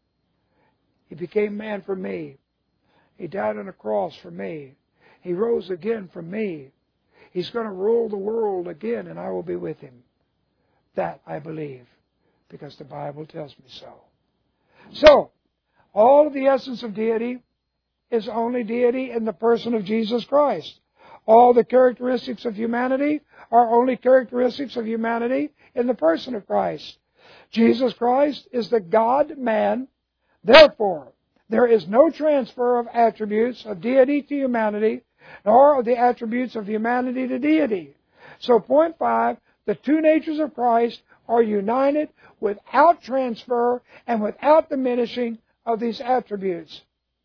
He became man for me. He died on a cross for me. He rose again for me. He's going to rule the world again, and I will be with Him. That I believe, because the Bible tells me so. So, all of the essence of deity is only deity in the person of Jesus Christ. All the characteristics of humanity are only characteristics of humanity in the person of Christ. Jesus Christ is the God-man. Therefore, there is no transfer of attributes of deity to humanity, nor of the attributes of humanity to deity. So, point 5, the two natures of Christ are united without transfer and without diminishing of these attributes.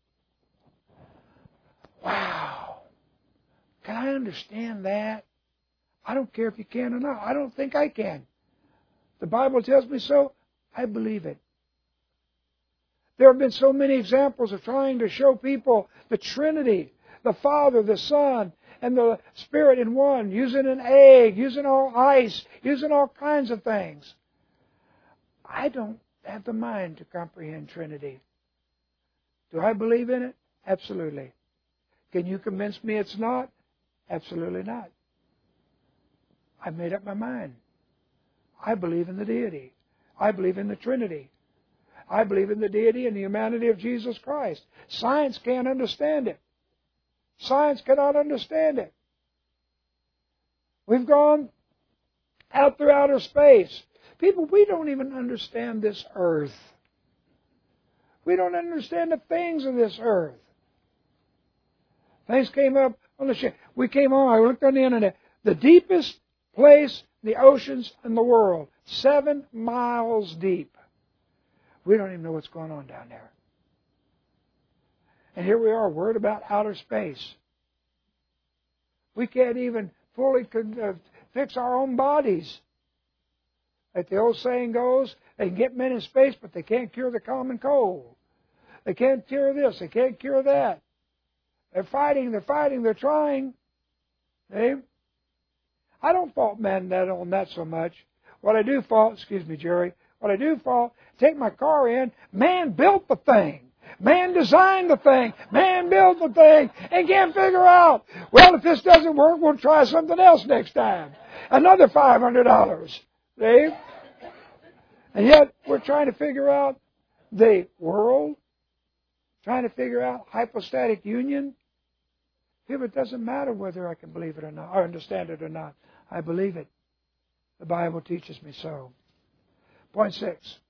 Wow. Can I understand that? I don't care if you can or not. I don't think I can. The Bible tells me so. I believe it. There have been so many examples of trying to show people the Trinity, the Father, the Son, and the Spirit in one, using an egg, using all ice, using all kinds of things. I don't have the mind to comprehend Trinity. Do I believe in it? Absolutely. Can you convince me it's not? Absolutely not. I've made up my mind. I believe in the deity. I believe in the Trinity. I believe in the deity and the humanity of Jesus Christ. Science can't understand it. Science cannot understand it. We've gone out through outer space. People, we don't even understand this earth. We don't understand the things of this earth. Things came up on the ship. We came on, I looked on the internet. The deepest place in the oceans in the world, 7 miles deep. We don't even know what's going on down there. And here we are, worried about outer space. We can't even fully fix our own bodies. Like the old saying goes, they can get men in space, but they can't cure the common cold. They can't cure this, they can't cure that. They're fighting, they're trying. See? I don't fault men on that so much. What I do fault, excuse me, Jerry, what I do fault, take my car in, man built the thing. Man designed the thing. Man built the thing and can't figure out, well, if this doesn't work, we'll try something else next time. Another $500. See? And yet, we're trying to figure out the world, trying to figure out hypostatic union. Here, it doesn't matter whether I can believe it or not, or understand it or not. I believe it. The Bible teaches me so. Point 6.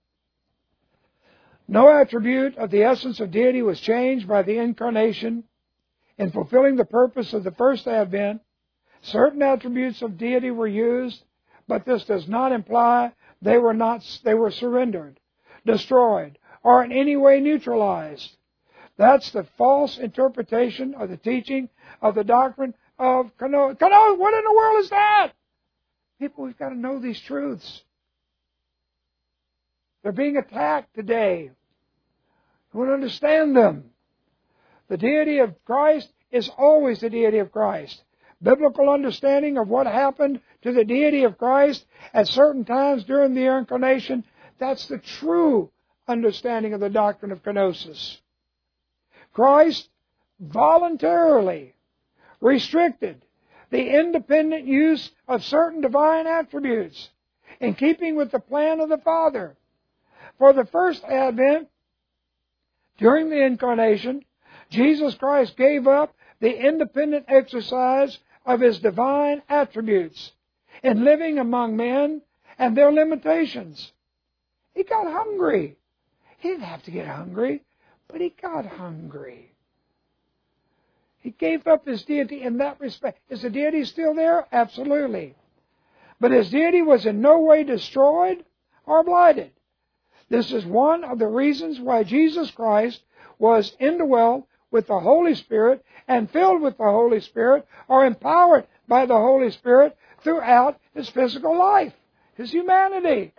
No attribute of the essence of deity was changed by the incarnation. In fulfilling the purpose of the first advent, certain attributes of deity were used, but this does not imply they were surrendered, destroyed, or in any way neutralized. That's the false interpretation of the teaching of the doctrine of kenosis. What in the world is that? People, we've got to know these truths. They're being attacked today. We want to understand them. The deity of Christ is always the deity of Christ. Biblical understanding of what happened to the deity of Christ at certain times during the incarnation, that's the true understanding of the doctrine of kenosis. Christ voluntarily restricted the independent use of certain divine attributes in keeping with the plan of the Father. For the first advent, during the incarnation, Jesus Christ gave up the independent exercise of His divine attributes in living among men and their limitations. He got hungry. He didn't have to get hungry, but He got hungry. He gave up His deity in that respect. Is the deity still there? Absolutely. But His deity was in no way destroyed or blighted. This is one of the reasons why Jesus Christ was indwelt with the Holy Spirit and filled with the Holy Spirit or empowered by the Holy Spirit throughout His physical life, His humanity.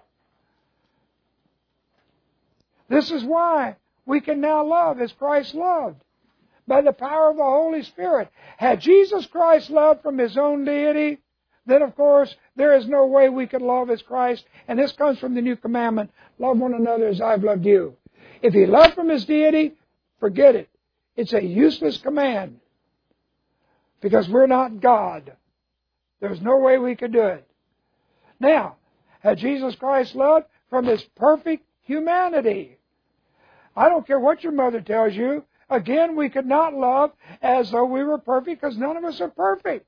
This is why we can now love as Christ loved, by the power of the Holy Spirit. Had Jesus Christ loved from His own deity, then of course there is no way we could love as Christ. And this comes from the new commandment, love one another as I've loved you. If He loved from His deity, forget it. It's a useless command. Because we're not God. There's no way we could do it. Now, had Jesus Christ loved from His perfect humanity? I don't care what your mother tells you. Again, we could not love as though we were perfect because none of us are perfect.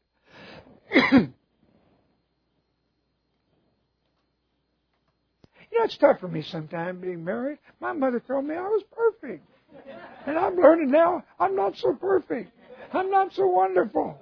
You know, it's tough for me sometimes being married. My mother told me I was perfect. And I'm learning now I'm not so perfect. I'm not so wonderful.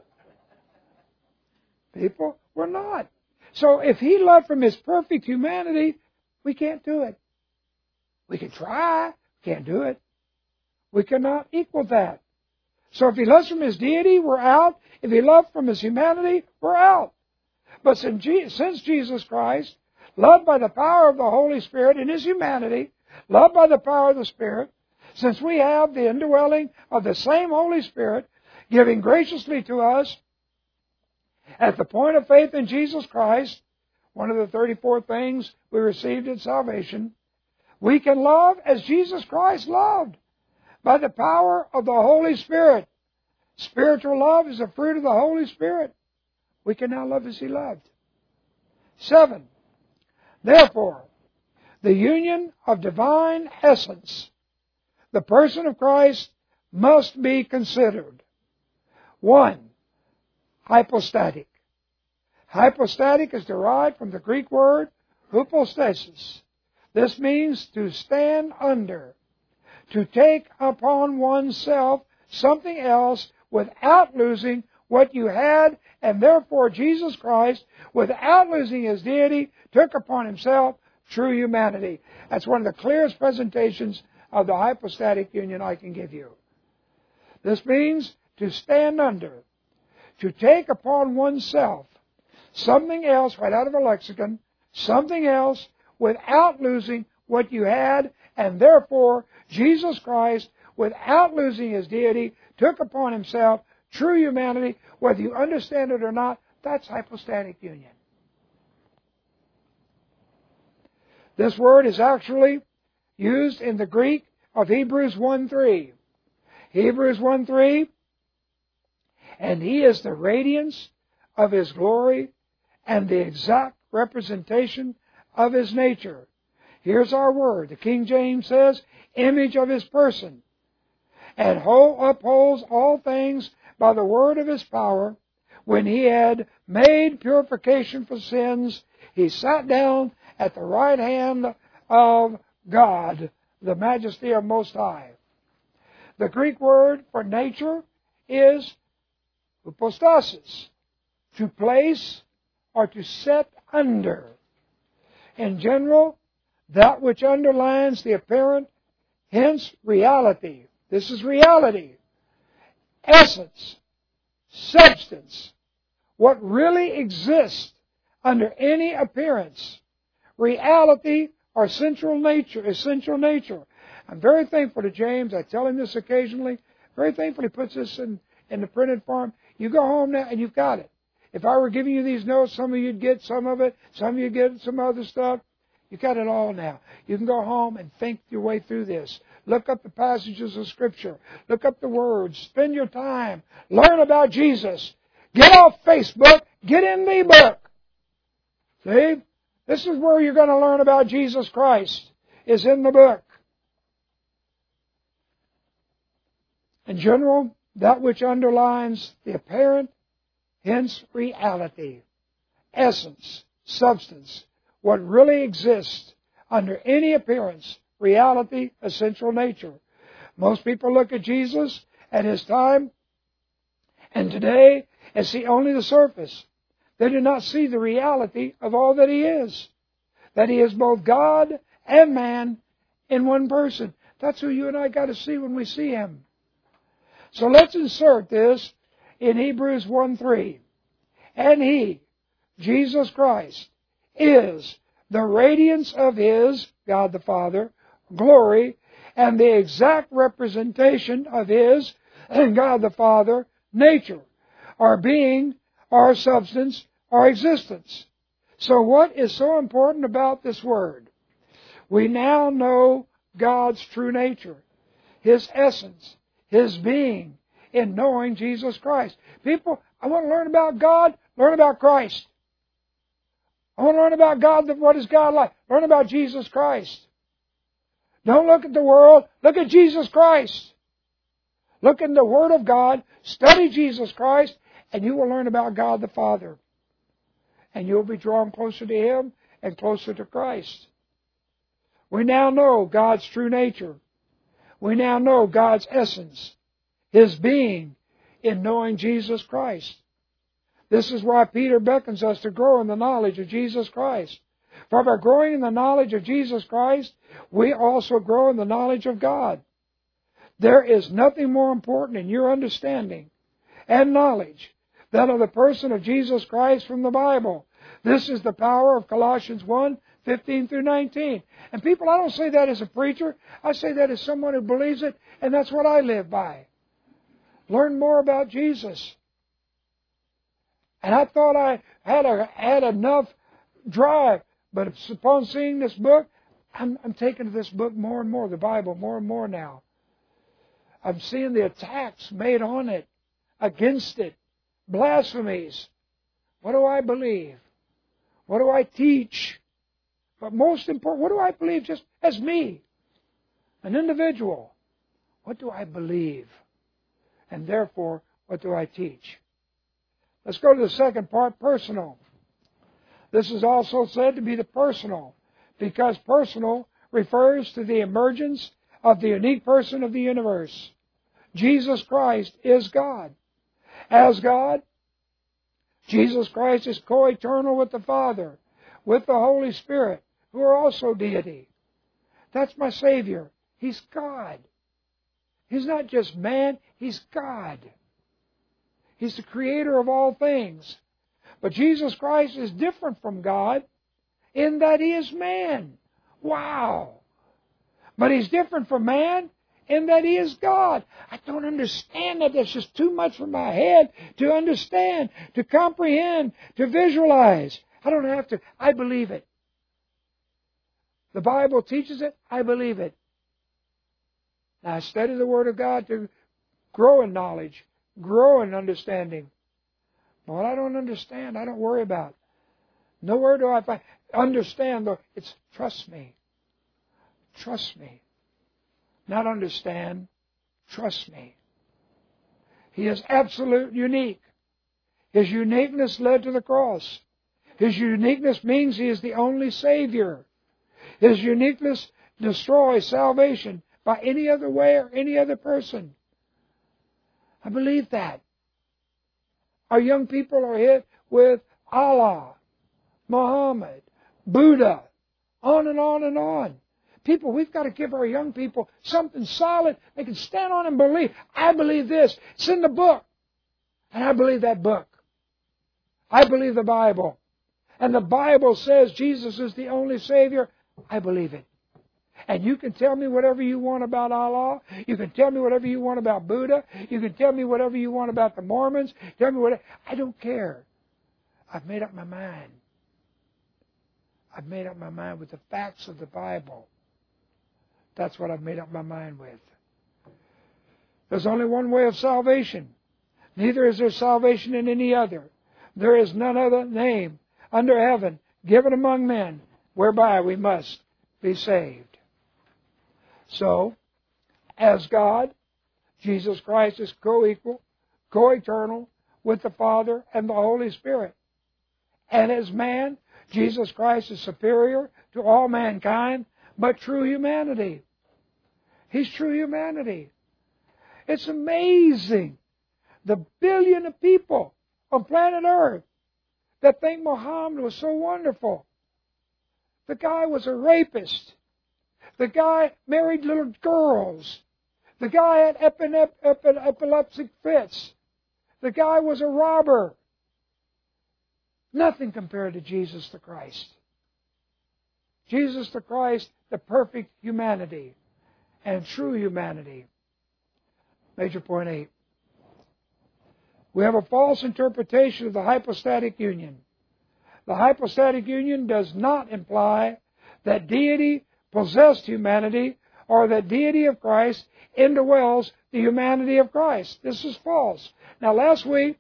People, we're not. So if He loved from His perfect humanity, we can't do it. We can try, can't do it. We cannot equal that. So if He loves from His deity, we're out. If He loved from His humanity, we're out. But since Jesus Christ, loved by the power of the Holy Spirit in His humanity, loved by the power of the Spirit, since we have the indwelling of the same Holy Spirit giving graciously to us at the point of faith in Jesus Christ, one of the 34 things we received in salvation, we can love as Jesus Christ loved by the power of the Holy Spirit. Spiritual love is a fruit of the Holy Spirit. We can now love as He loved. 7. Therefore, the union of divine essence, the person of Christ, must be considered. 1. Hypostatic. Hypostatic is derived from the Greek word hypostasis. This means to stand under, to take upon oneself something else without losing what you had, and therefore Jesus Christ, without losing His deity, took upon Himself true humanity. That's one of the clearest presentations of the hypostatic union I can give you. This means to stand under, to take upon oneself something else, right out of a lexicon, something else without losing what you had, and therefore Jesus Christ, without losing His deity, took upon Himself true humanity. Whether you understand it or not, that's hypostatic union. This word is actually used in the Greek of Hebrews 1:3. Hebrews 1:3, and He is the radiance of His glory and the exact representation of His nature. Here's our word. The King James says, image of His person, and upholds all things by the word of His power. When He had made purification for sins, He sat down at the right hand of God, the majesty of Most High. The Greek word for nature is hypostasis, to place or to set under. In general, that which underlines the apparent, hence reality. This is reality. Essence, substance, what really exists under any appearance. Reality or essential nature. I'm very thankful to James. I tell him this occasionally. Very thankful he puts this in the printed form. You go home now and you've got it. If I were giving you these notes, some of you'd get some of it, some of you get some other stuff. You got it all now. You can go home and think your way through this. Look up the passages of Scripture. Look up the words. Spend your time. Learn about Jesus. Get off Facebook. Get in the book. See? This is where you're going to learn about Jesus Christ, is in the book. In general, that which underlines the apparent, hence reality, essence, substance, what really exists under any appearance, reality, essential nature. Most people look at Jesus at His time and today and see only the surface. They do not see the reality of all that He is. That He is both God and man in one person. That's who you and I got to see when we see Him. So let's insert this in Hebrews 1:3. And He, Jesus Christ, is the radiance of His, God the Father, glory, and the exact representation of His, and God the Father, nature, our being, our substance, our existence. So what is so important about this word? We now know God's true nature, His essence, His being, in knowing Jesus Christ. People, I want to learn about God, learn about Christ. I want to learn about God, what is God like? Learn about Jesus Christ. Don't look at the world, look at Jesus Christ. Look in the Word of God, study Jesus Christ, and you will learn about God the Father. And you'll be drawn closer to Him and closer to Christ. We now know God's true nature. We now know God's essence, His being, in knowing Jesus Christ. This is why Peter beckons us to grow in the knowledge of Jesus Christ. For by growing in the knowledge of Jesus Christ, we also grow in the knowledge of God. There is nothing more important in your understanding and knowledge than of the person of Jesus Christ from the Bible. This is the power of Colossians 1:15 through 19. And people, I don't say that as a preacher. I say that as someone who believes it, and that's what I live by. Learn more about Jesus. And I thought I had enough drive, but upon seeing this book, I'm taking to this book more and more, the Bible more and more now. I'm seeing the attacks made on it, against it, blasphemies. What do I believe? What do I teach? But most important, what do I believe just as me, an individual? What do I believe? And therefore, what do I teach? Let's go to the second part, personal. This is also said to be the personal, because personal refers to the emergence of the unique person of the universe. Jesus Christ is God. As God, Jesus Christ is co-eternal with the Father, with the Holy Spirit, who are also deity. That's my Savior. He's God. He's not just man, He's God. He's the creator of all things. But Jesus Christ is different from God in that He is man. Wow! But He's different from man in that He is God. I don't understand that. That's just too much for my head to understand, to comprehend, to visualize. I don't have to. I believe it. The Bible teaches it. I believe it. And I study the Word of God to grow in knowledge, grow in understanding. What I don't understand, I don't worry about. Nowhere do I find understand. It's trust me. Trust me. Not understand. Trust me. He is absolute unique. His uniqueness led to the cross. His uniqueness means He is the only Savior. His uniqueness destroys salvation by any other way or any other person. I believe that. Our young people are hit with Allah, Muhammad, Buddha, on and on and on. People, we've got to give our young people something solid they can stand on and believe. I believe this. It's in the book. And I believe that book. I believe the Bible. And the Bible says Jesus is the only Savior. I believe it. And you can tell me whatever you want about Allah. You can tell me whatever you want about Buddha. You can tell me whatever you want about the Mormons. Tell me whatever. I don't care. I've made up my mind. I've made up my mind with the facts of the Bible. That's what I've made up my mind with. There's only one way of salvation. Neither is there salvation in any other. There is none other name under heaven given among men whereby we must be saved. So, as God, Jesus Christ is co-equal, co-eternal with the Father and the Holy Spirit. And as man, Jesus Christ is superior to all mankind, but true humanity. He's true humanity. It's amazing. The billion of people on planet Earth that think Muhammad was so wonderful. The guy was a rapist. The guy married little girls. The guy had epileptic fits. The guy was a robber. Nothing compared to Jesus the Christ. Jesus the Christ, the perfect humanity and true humanity. Major point 8. We have a false interpretation of the hypostatic union. The hypostatic union does not imply that deity possessed humanity or that deity of Christ indwells the humanity of Christ. This is false. Now last week,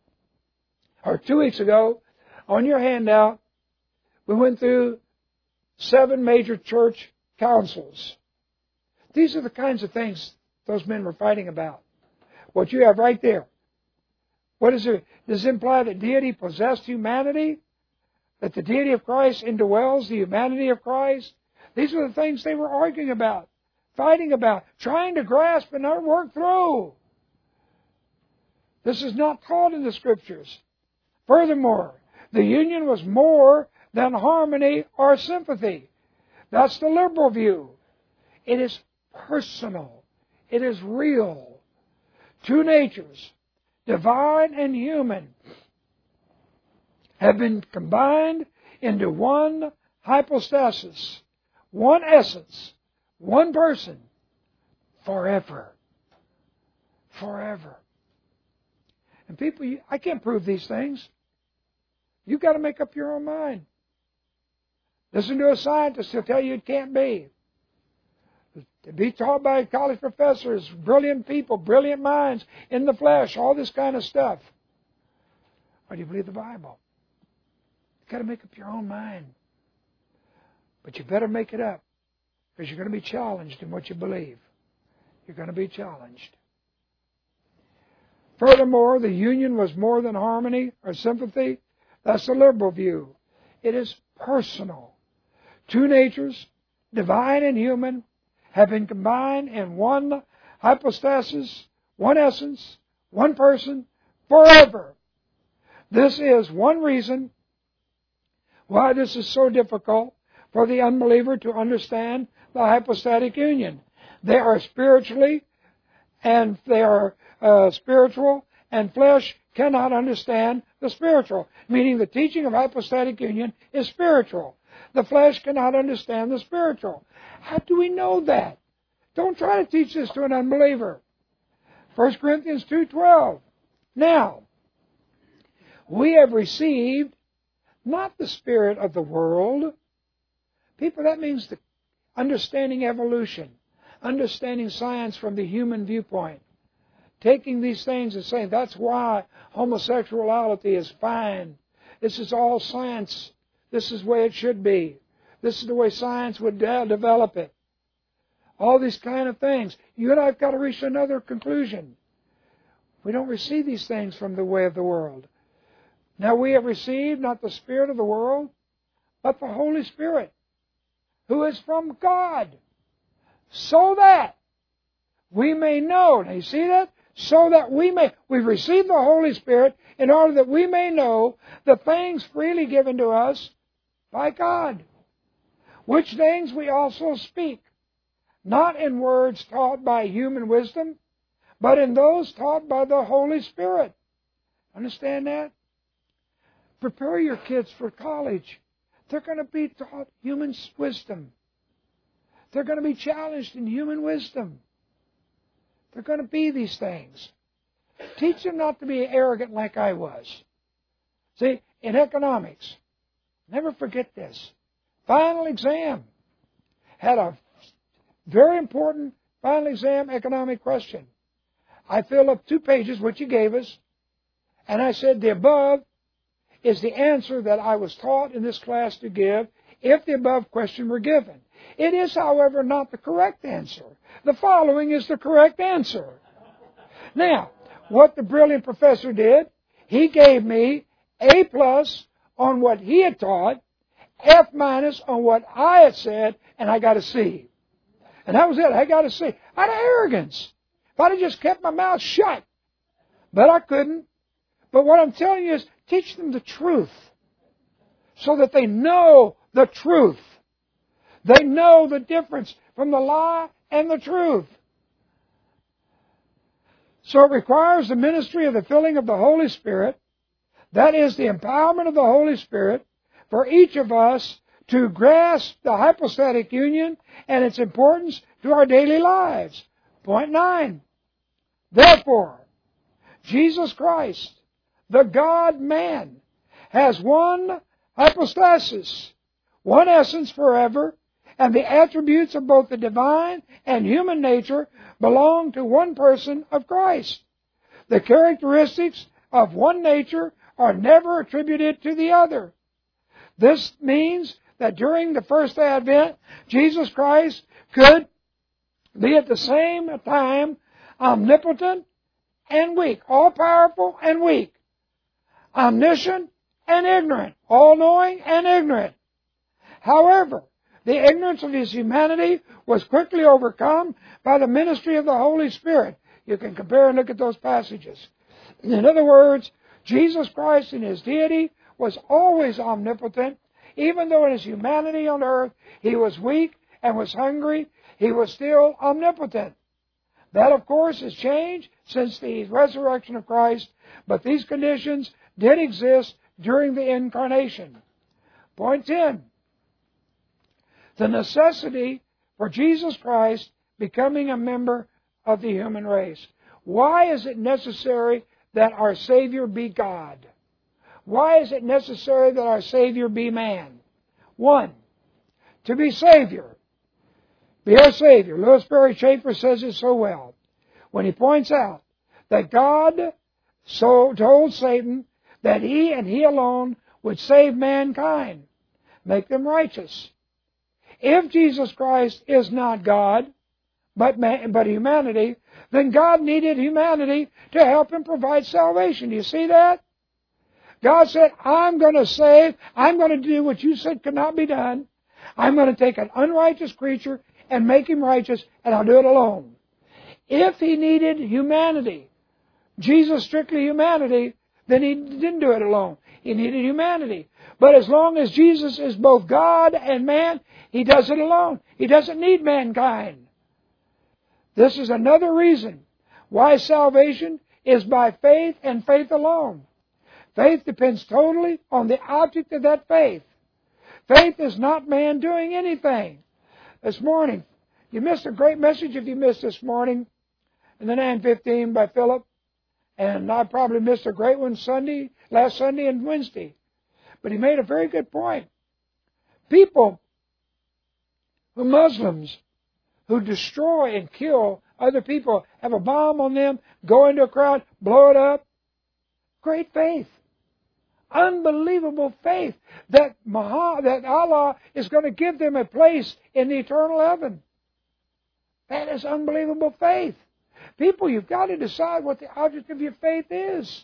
or 2 weeks ago, on your handout, we went through 7 major church councils. These are the kinds of things those men were fighting about. What you have right there. What is it? Does it imply that deity possessed humanity? That the deity of Christ indwells the humanity of Christ? These are the things they were arguing about, fighting about, trying to grasp and not work through. This is not taught in the Scriptures. Furthermore, the union was more than harmony or sympathy. That's the liberal view. It is personal. It is real. 2 natures, divine and human, have been combined into one hypostasis, one essence, one person, forever. Forever. And people, I can't prove these things. You've got to make up your own mind. Listen to a scientist, he'll tell you it can't be. To be taught by college professors, brilliant people, brilliant minds, in the flesh, all this kind of stuff. Or do you believe the Bible? You've got to make up your own mind. But you better make it up, because you're going to be challenged in what you believe. You're going to be challenged. Furthermore, the union was more than harmony or sympathy. That's the liberal view. It is personal. 2 natures, divine and human, have been combined in one hypostasis, one essence, one person, forever. This is one reason why this is so difficult for the unbeliever to understand the hypostatic union. They are spiritually, and they are spiritual, and flesh cannot understand the spiritual, meaning the teaching of hypostatic union is spiritual. The flesh cannot understand the spiritual. How do we know that? Don't try to teach this to an unbeliever. 1 Corinthians 2:12. Now, we have received not the spirit of the world. People, that means the understanding evolution. understanding science from the human viewpoint. Taking these things and saying, that's why homosexuality is fine. This is all science. This is the way it should be. This is the way science would develop it. All these kind of things. You and I have got to reach another conclusion. We don't receive these things from the way of the world. Now we have received not the spirit of the world, but the Holy Spirit, who is from God, so that we may know. Now you see that? So that we've received the Holy Spirit in order that we may know the things freely given to us by God, which things we also speak, not in words taught by human wisdom, but in those taught by the Holy Spirit. Understand that? Prepare your kids for college. They're going to be taught human wisdom. They're going to be challenged in human wisdom. They're going to be these things. Teach them not to be arrogant like I was. See, in economics, never forget this. Final exam had a very important final exam economic question. I filled up 2 pages, which you gave us, and I said the above is the answer that I was taught in this class to give if the above question were given. It is, however, not the correct answer. The following is the correct answer. Now, what the brilliant professor did, he gave me A+ on what he had taught, F- on what I had said, and I got a C. And that was it. I got a C. Out of arrogance. If I'd have just kept my mouth shut. But I couldn't. But what I'm telling you is, teach them the truth so that they know the truth. They know the difference from the lie and the truth. So it requires the ministry of the filling of the Holy Spirit, that is the empowerment of the Holy Spirit, for each of us to grasp the hypostatic union and its importance to our daily lives. Point 9. Therefore, Jesus Christ, the God-man, has one hypostasis, one essence forever, and the attributes of both the divine and human nature belong to one person of Christ. The characteristics of one nature are never attributed to the other. This means that during the first advent, Jesus Christ could be at the same time omnipotent and weak, all-powerful and weak, omniscient and ignorant, all-knowing and ignorant. However, the ignorance of his humanity was quickly overcome by the ministry of the Holy Spirit. You can compare and look at those passages. In other words, Jesus Christ in his deity was always omnipotent. Even though in his humanity on earth he was weak and was hungry, he was still omnipotent. That, of course, has changed since the resurrection of Christ, but these conditions did exist during the incarnation. Point 10. The necessity for Jesus Christ becoming a member of the human race. Why is it necessary that our Savior be God? Why is it necessary that our Savior be man? 1. To be Savior. Be our Savior. Louis Perry Schaeffer says it so well when he points out that God so told Satan that he and he alone would save mankind, make them righteous. If Jesus Christ is not God, but humanity, then God needed humanity to help him provide salvation. Do you see that? God said, I'm going to save, I'm going to do what you said could not be done. I'm going to take an unrighteous creature and make him righteous, and I'll do it alone. If he needed humanity, Jesus strictly humanity, then he didn't do it alone. He needed humanity. But as long as Jesus is both God and man, he does it alone. He doesn't need mankind. This is another reason why salvation is by faith and faith alone. Faith depends totally on the object of that faith. Faith is not man doing anything. This morning, you missed a great message if you missed this morning in the 9:15 by Philip. And I probably missed a great one last Sunday and Wednesday. But he made a very good point. People, Muslims, who destroy and kill other people, have a bomb on them, go into a crowd, blow it up. Great faith. Unbelievable faith that Allah is going to give them a place in the eternal heaven. That is unbelievable faith. People, you've got to decide what the object of your faith is.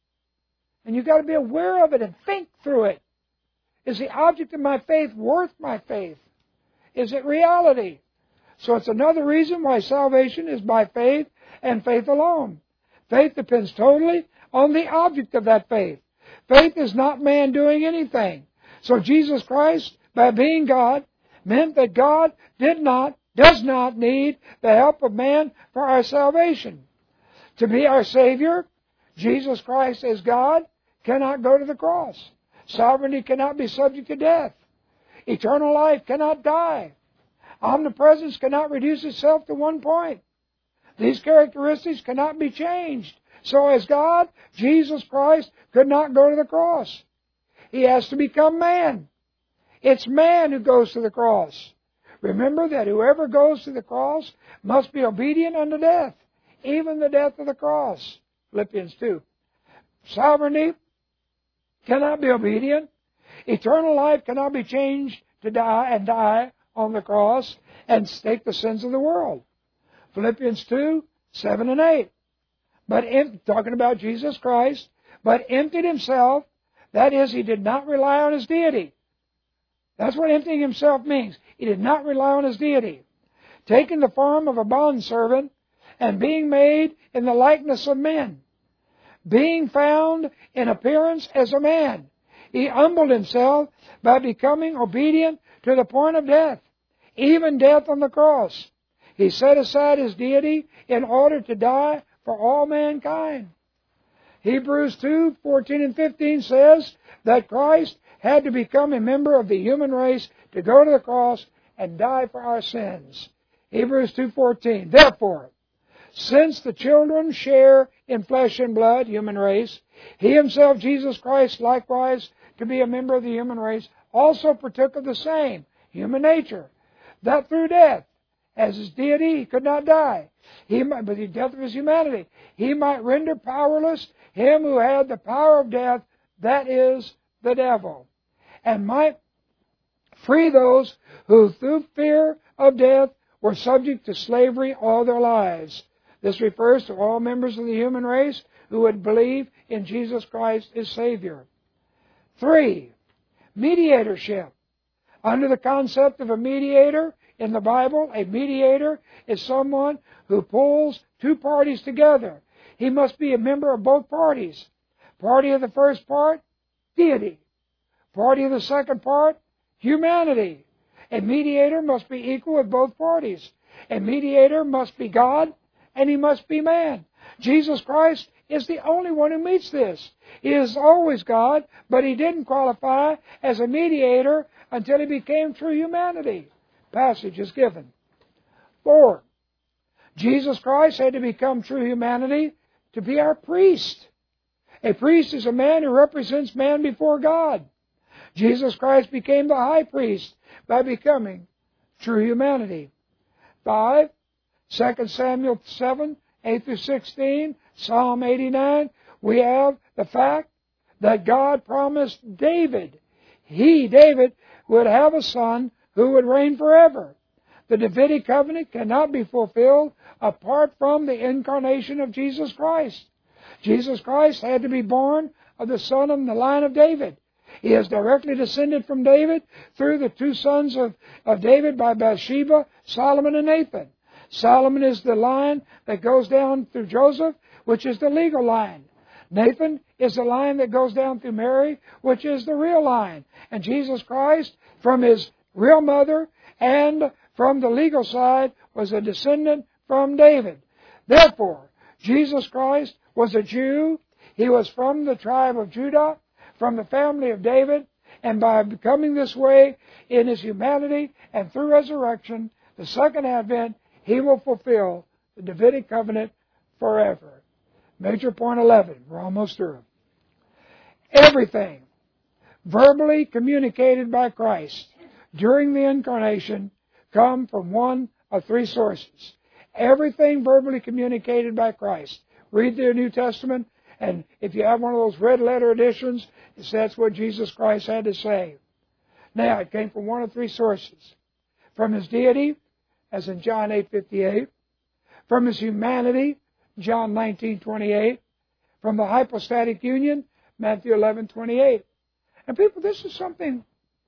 And you've got to be aware of it and think through it. Is the object of my faith worth my faith? Is it reality? So it's another reason why salvation is by faith and faith alone. Faith depends totally on the object of that faith. Faith is not man doing anything. So Jesus Christ, by being God, meant that God does not need the help of man for our salvation. To be our Savior, Jesus Christ as God cannot go to the cross. Sovereignty cannot be subject to death. Eternal life cannot die. Omnipresence cannot reduce itself to one point. These characteristics cannot be changed. So as God, Jesus Christ could not go to the cross. He has to become man. It's man who goes to the cross. Remember that whoever goes to the cross must be obedient unto death, even the death of the cross. Philippians 2. Sovereignty cannot be obedient. Eternal life cannot be changed to die on the cross and take the sins of the world. Philippians 2, 7 and 8. But talking about Jesus Christ, but emptied himself, that is, he did not rely on his deity. That's what emptying himself means. He did not rely on his deity. Taking the form of a bondservant and being made in the likeness of men. Being found in appearance as a man. He humbled himself by becoming obedient to the point of death, even death on the cross. He set aside his deity in order to die for all mankind. Hebrews 2, 14 and 15 says that Christ had to become a member of the human race to go to the cross and die for our sins. Hebrews 2:14. Therefore, since the children share in flesh and blood, human race, he himself, Jesus Christ, likewise, to be a member of the human race, also partook of the same, human nature, that through death, as his deity, he could not die, by the death of his humanity, he might render powerless him who had the power of death, that is, the devil, and might free those who through fear of death were subject to slavery all their lives. This refers to all members of the human race who would believe in Jesus Christ as Savior. 3. Mediatorship. Under the concept of a mediator in the Bible, a mediator is someone who pulls two parties together. He must be a member of both parties. Party of the first part, deity. Party of the second part, humanity. A mediator must be equal with both parties. A mediator must be God, and he must be man. Jesus Christ is the only one who meets this. He is always God, but he didn't qualify as a mediator until he became true humanity. Passage is given. 4. Jesus Christ had to become true humanity to be our priest. A priest is a man who represents man before God. Jesus Christ became the high priest by becoming true humanity. 5. 2 Samuel 7, 8 through 16, Psalm 89, we have the fact that God promised David, David, would have a son who would reign forever. The Davidic covenant cannot be fulfilled apart from the incarnation of Jesus Christ. Jesus Christ had to be born of the son of the line of David. He is directly descended from David through the two sons of David by Bathsheba, Solomon and Nathan. Solomon is the line that goes down through Joseph, which is the legal line. Nathan is the line that goes down through Mary, which is the real line. And Jesus Christ, from his real mother and from the legal side, was a descendant from David. Therefore, Jesus Christ was a Jew. He was from the tribe of Judah, from the family of David, and by becoming this way in his humanity and through resurrection, the second advent, he will fulfill the Davidic covenant forever. Major point 11. We're almost through. Everything verbally communicated by Christ during the incarnation come from one of three sources. Everything verbally communicated by Christ. Read the New Testament, and if you have one of those red letter editions, that's what Jesus Christ had to say. Now, it came from one of three sources. From His deity, as in John 8:58. From His humanity, John 19:28. From the hypostatic union, Matthew 11:28. And people, this is something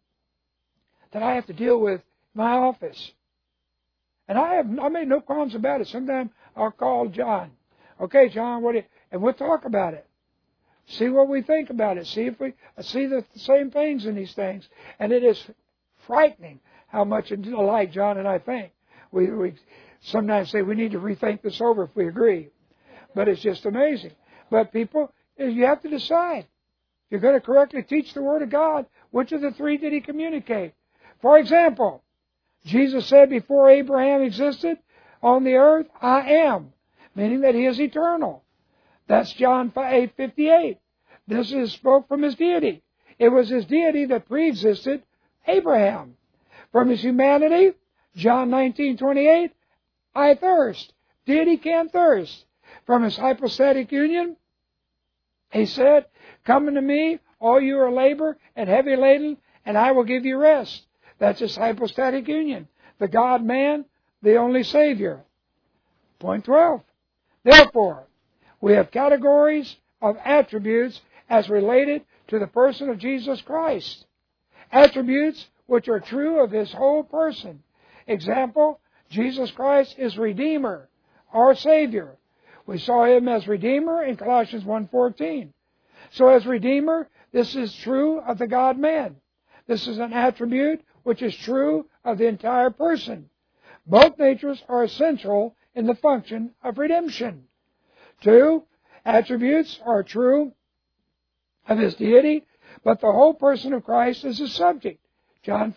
that I have to deal with in my office. And I made no qualms about it. Sometimes I'll call John. Okay, John, and we'll talk about it. See what we think about it. See if we see the same things in these things. And it is frightening how much alike John and I think. We sometimes say we need to rethink this over if we agree. But it's just amazing. But people, you have to decide. If you're going to correctly teach the Word of God, which of the three did He communicate? For example, Jesus said before Abraham existed on the earth, I am, meaning that He is eternal. That's John 8:58. This is spoke from His deity. It was His deity that pre-existed Abraham. From His humanity, John 19:28, I thirst. Deity can't thirst. From His hypostatic union, He said, come unto me, all you are labor and heavy laden, and I will give you rest. That's His hypostatic union. The God-man, the only Savior. Point 12. Therefore, we have categories of attributes as related to the person of Jesus Christ. Attributes which are true of His whole person. Example, Jesus Christ is Redeemer, our Savior. We saw Him as Redeemer in Colossians 1:14. So as Redeemer, this is true of the God-man. This is an attribute which is true of the entire person. Both natures are essential in the function of redemption. 2, attributes are true of His deity, but the whole person of Christ is the subject. John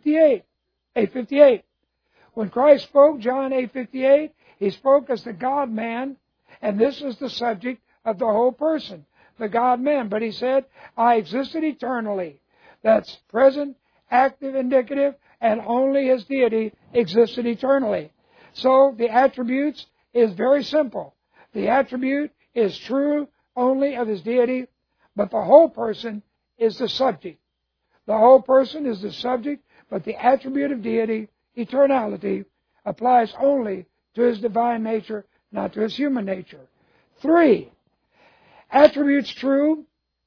8:58. When Christ spoke, John 8:58, He spoke as the God-man, and this is the subject of the whole person, the God-man. But He said, I existed eternally. That's present, active, indicative, and only His deity existed eternally. So the attributes is very simple. The attribute is true only of His deity, but the whole person is the subject. The whole person is the subject, but the attribute of deity, eternality, applies only to His divine nature, not to His human nature. 3, attributes true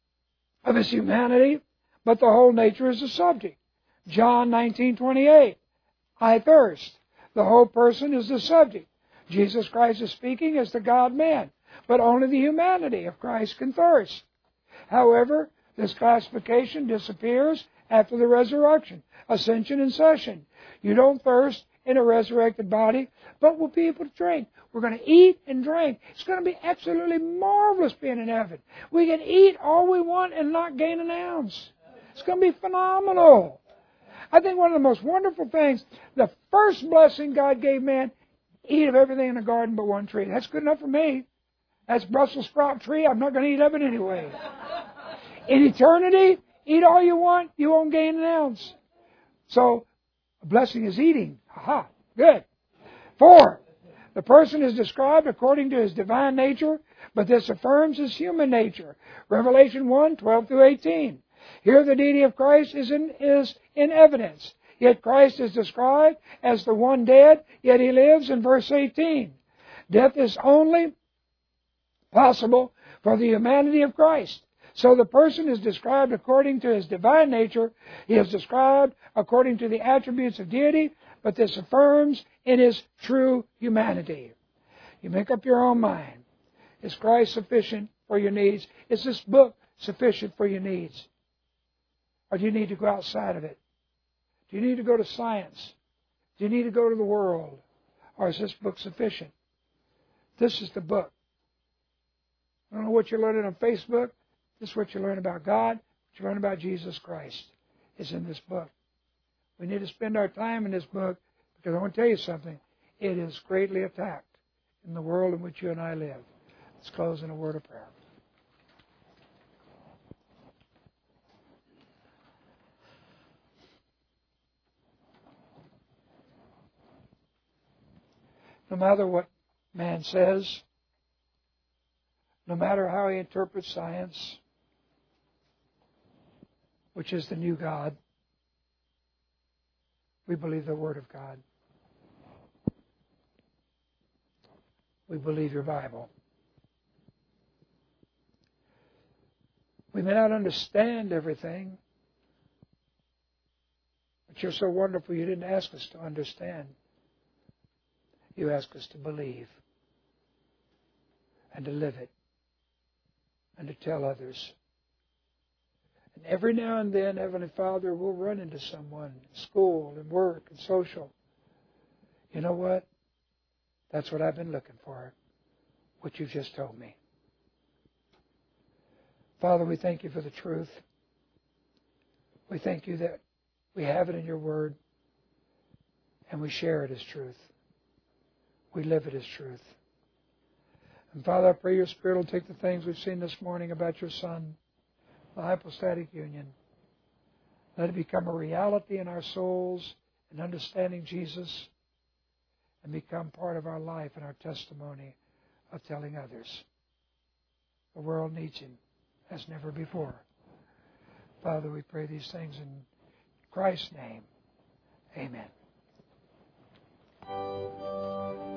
of His humanity, but the whole nature is the subject. John 19:28, I thirst. The whole person is the subject. Jesus Christ is speaking as the God-man, but only the humanity of Christ can thirst. However, this classification disappears after the resurrection, ascension, and session. You don't thirst in a resurrected body, but we'll be able to drink. We're going to eat and drink. It's going to be absolutely marvelous being in heaven. We can eat all we want and not gain an ounce. It's going to be phenomenal. I think one of the most wonderful things, the first blessing God gave man, eat of everything in the garden but one tree. That's good enough for me. That's Brussels sprout tree. I'm not going to eat of it anyway. In eternity, eat all you want. You won't gain an ounce. So, a blessing is eating. Aha, good. 4, the person is described according to his divine nature, but this affirms his human nature. Revelation 1:12-18. Here the deity of Christ is in evidence. Yet Christ is described as the one dead, yet He lives in verse 18. Death is only possible for the humanity of Christ. So the person is described according to his divine nature. He is described according to the attributes of deity, but this affirms in His true humanity. You make up your own mind. Is Christ sufficient for your needs? Is this book sufficient for your needs? Or do you need to go outside of it? Do you need to go to science? Do you need to go to the world? Or is this book sufficient? This is the book. I don't know what you're learning on Facebook. This is what you learn about God. What you learn about Jesus Christ is in this book. We need to spend our time in this book because I want to tell you something. It is greatly attacked in the world in which you and I live. Let's close in a word of prayer. No matter what man says, no matter how he interprets science, which is the new God, we believe the Word of God. We believe your Bible. We may not understand everything, but you're so wonderful you didn't ask us to understand. You asked us to believe and to live it and to tell others. And every now and then, Heavenly Father, we'll run into someone in school and work and social. You know what? That's what I've been looking for, what you've just told me. Father, we thank you for the truth. We thank you that we have it in your word and we share it as truth. We live it as truth. And Father, I pray your Spirit will take the things we've seen this morning about your Son, the hypostatic union. Let it become a reality in our souls in understanding Jesus and become part of our life and our testimony of telling others. The world needs him as never before. Father, we pray these things in Christ's name. Amen.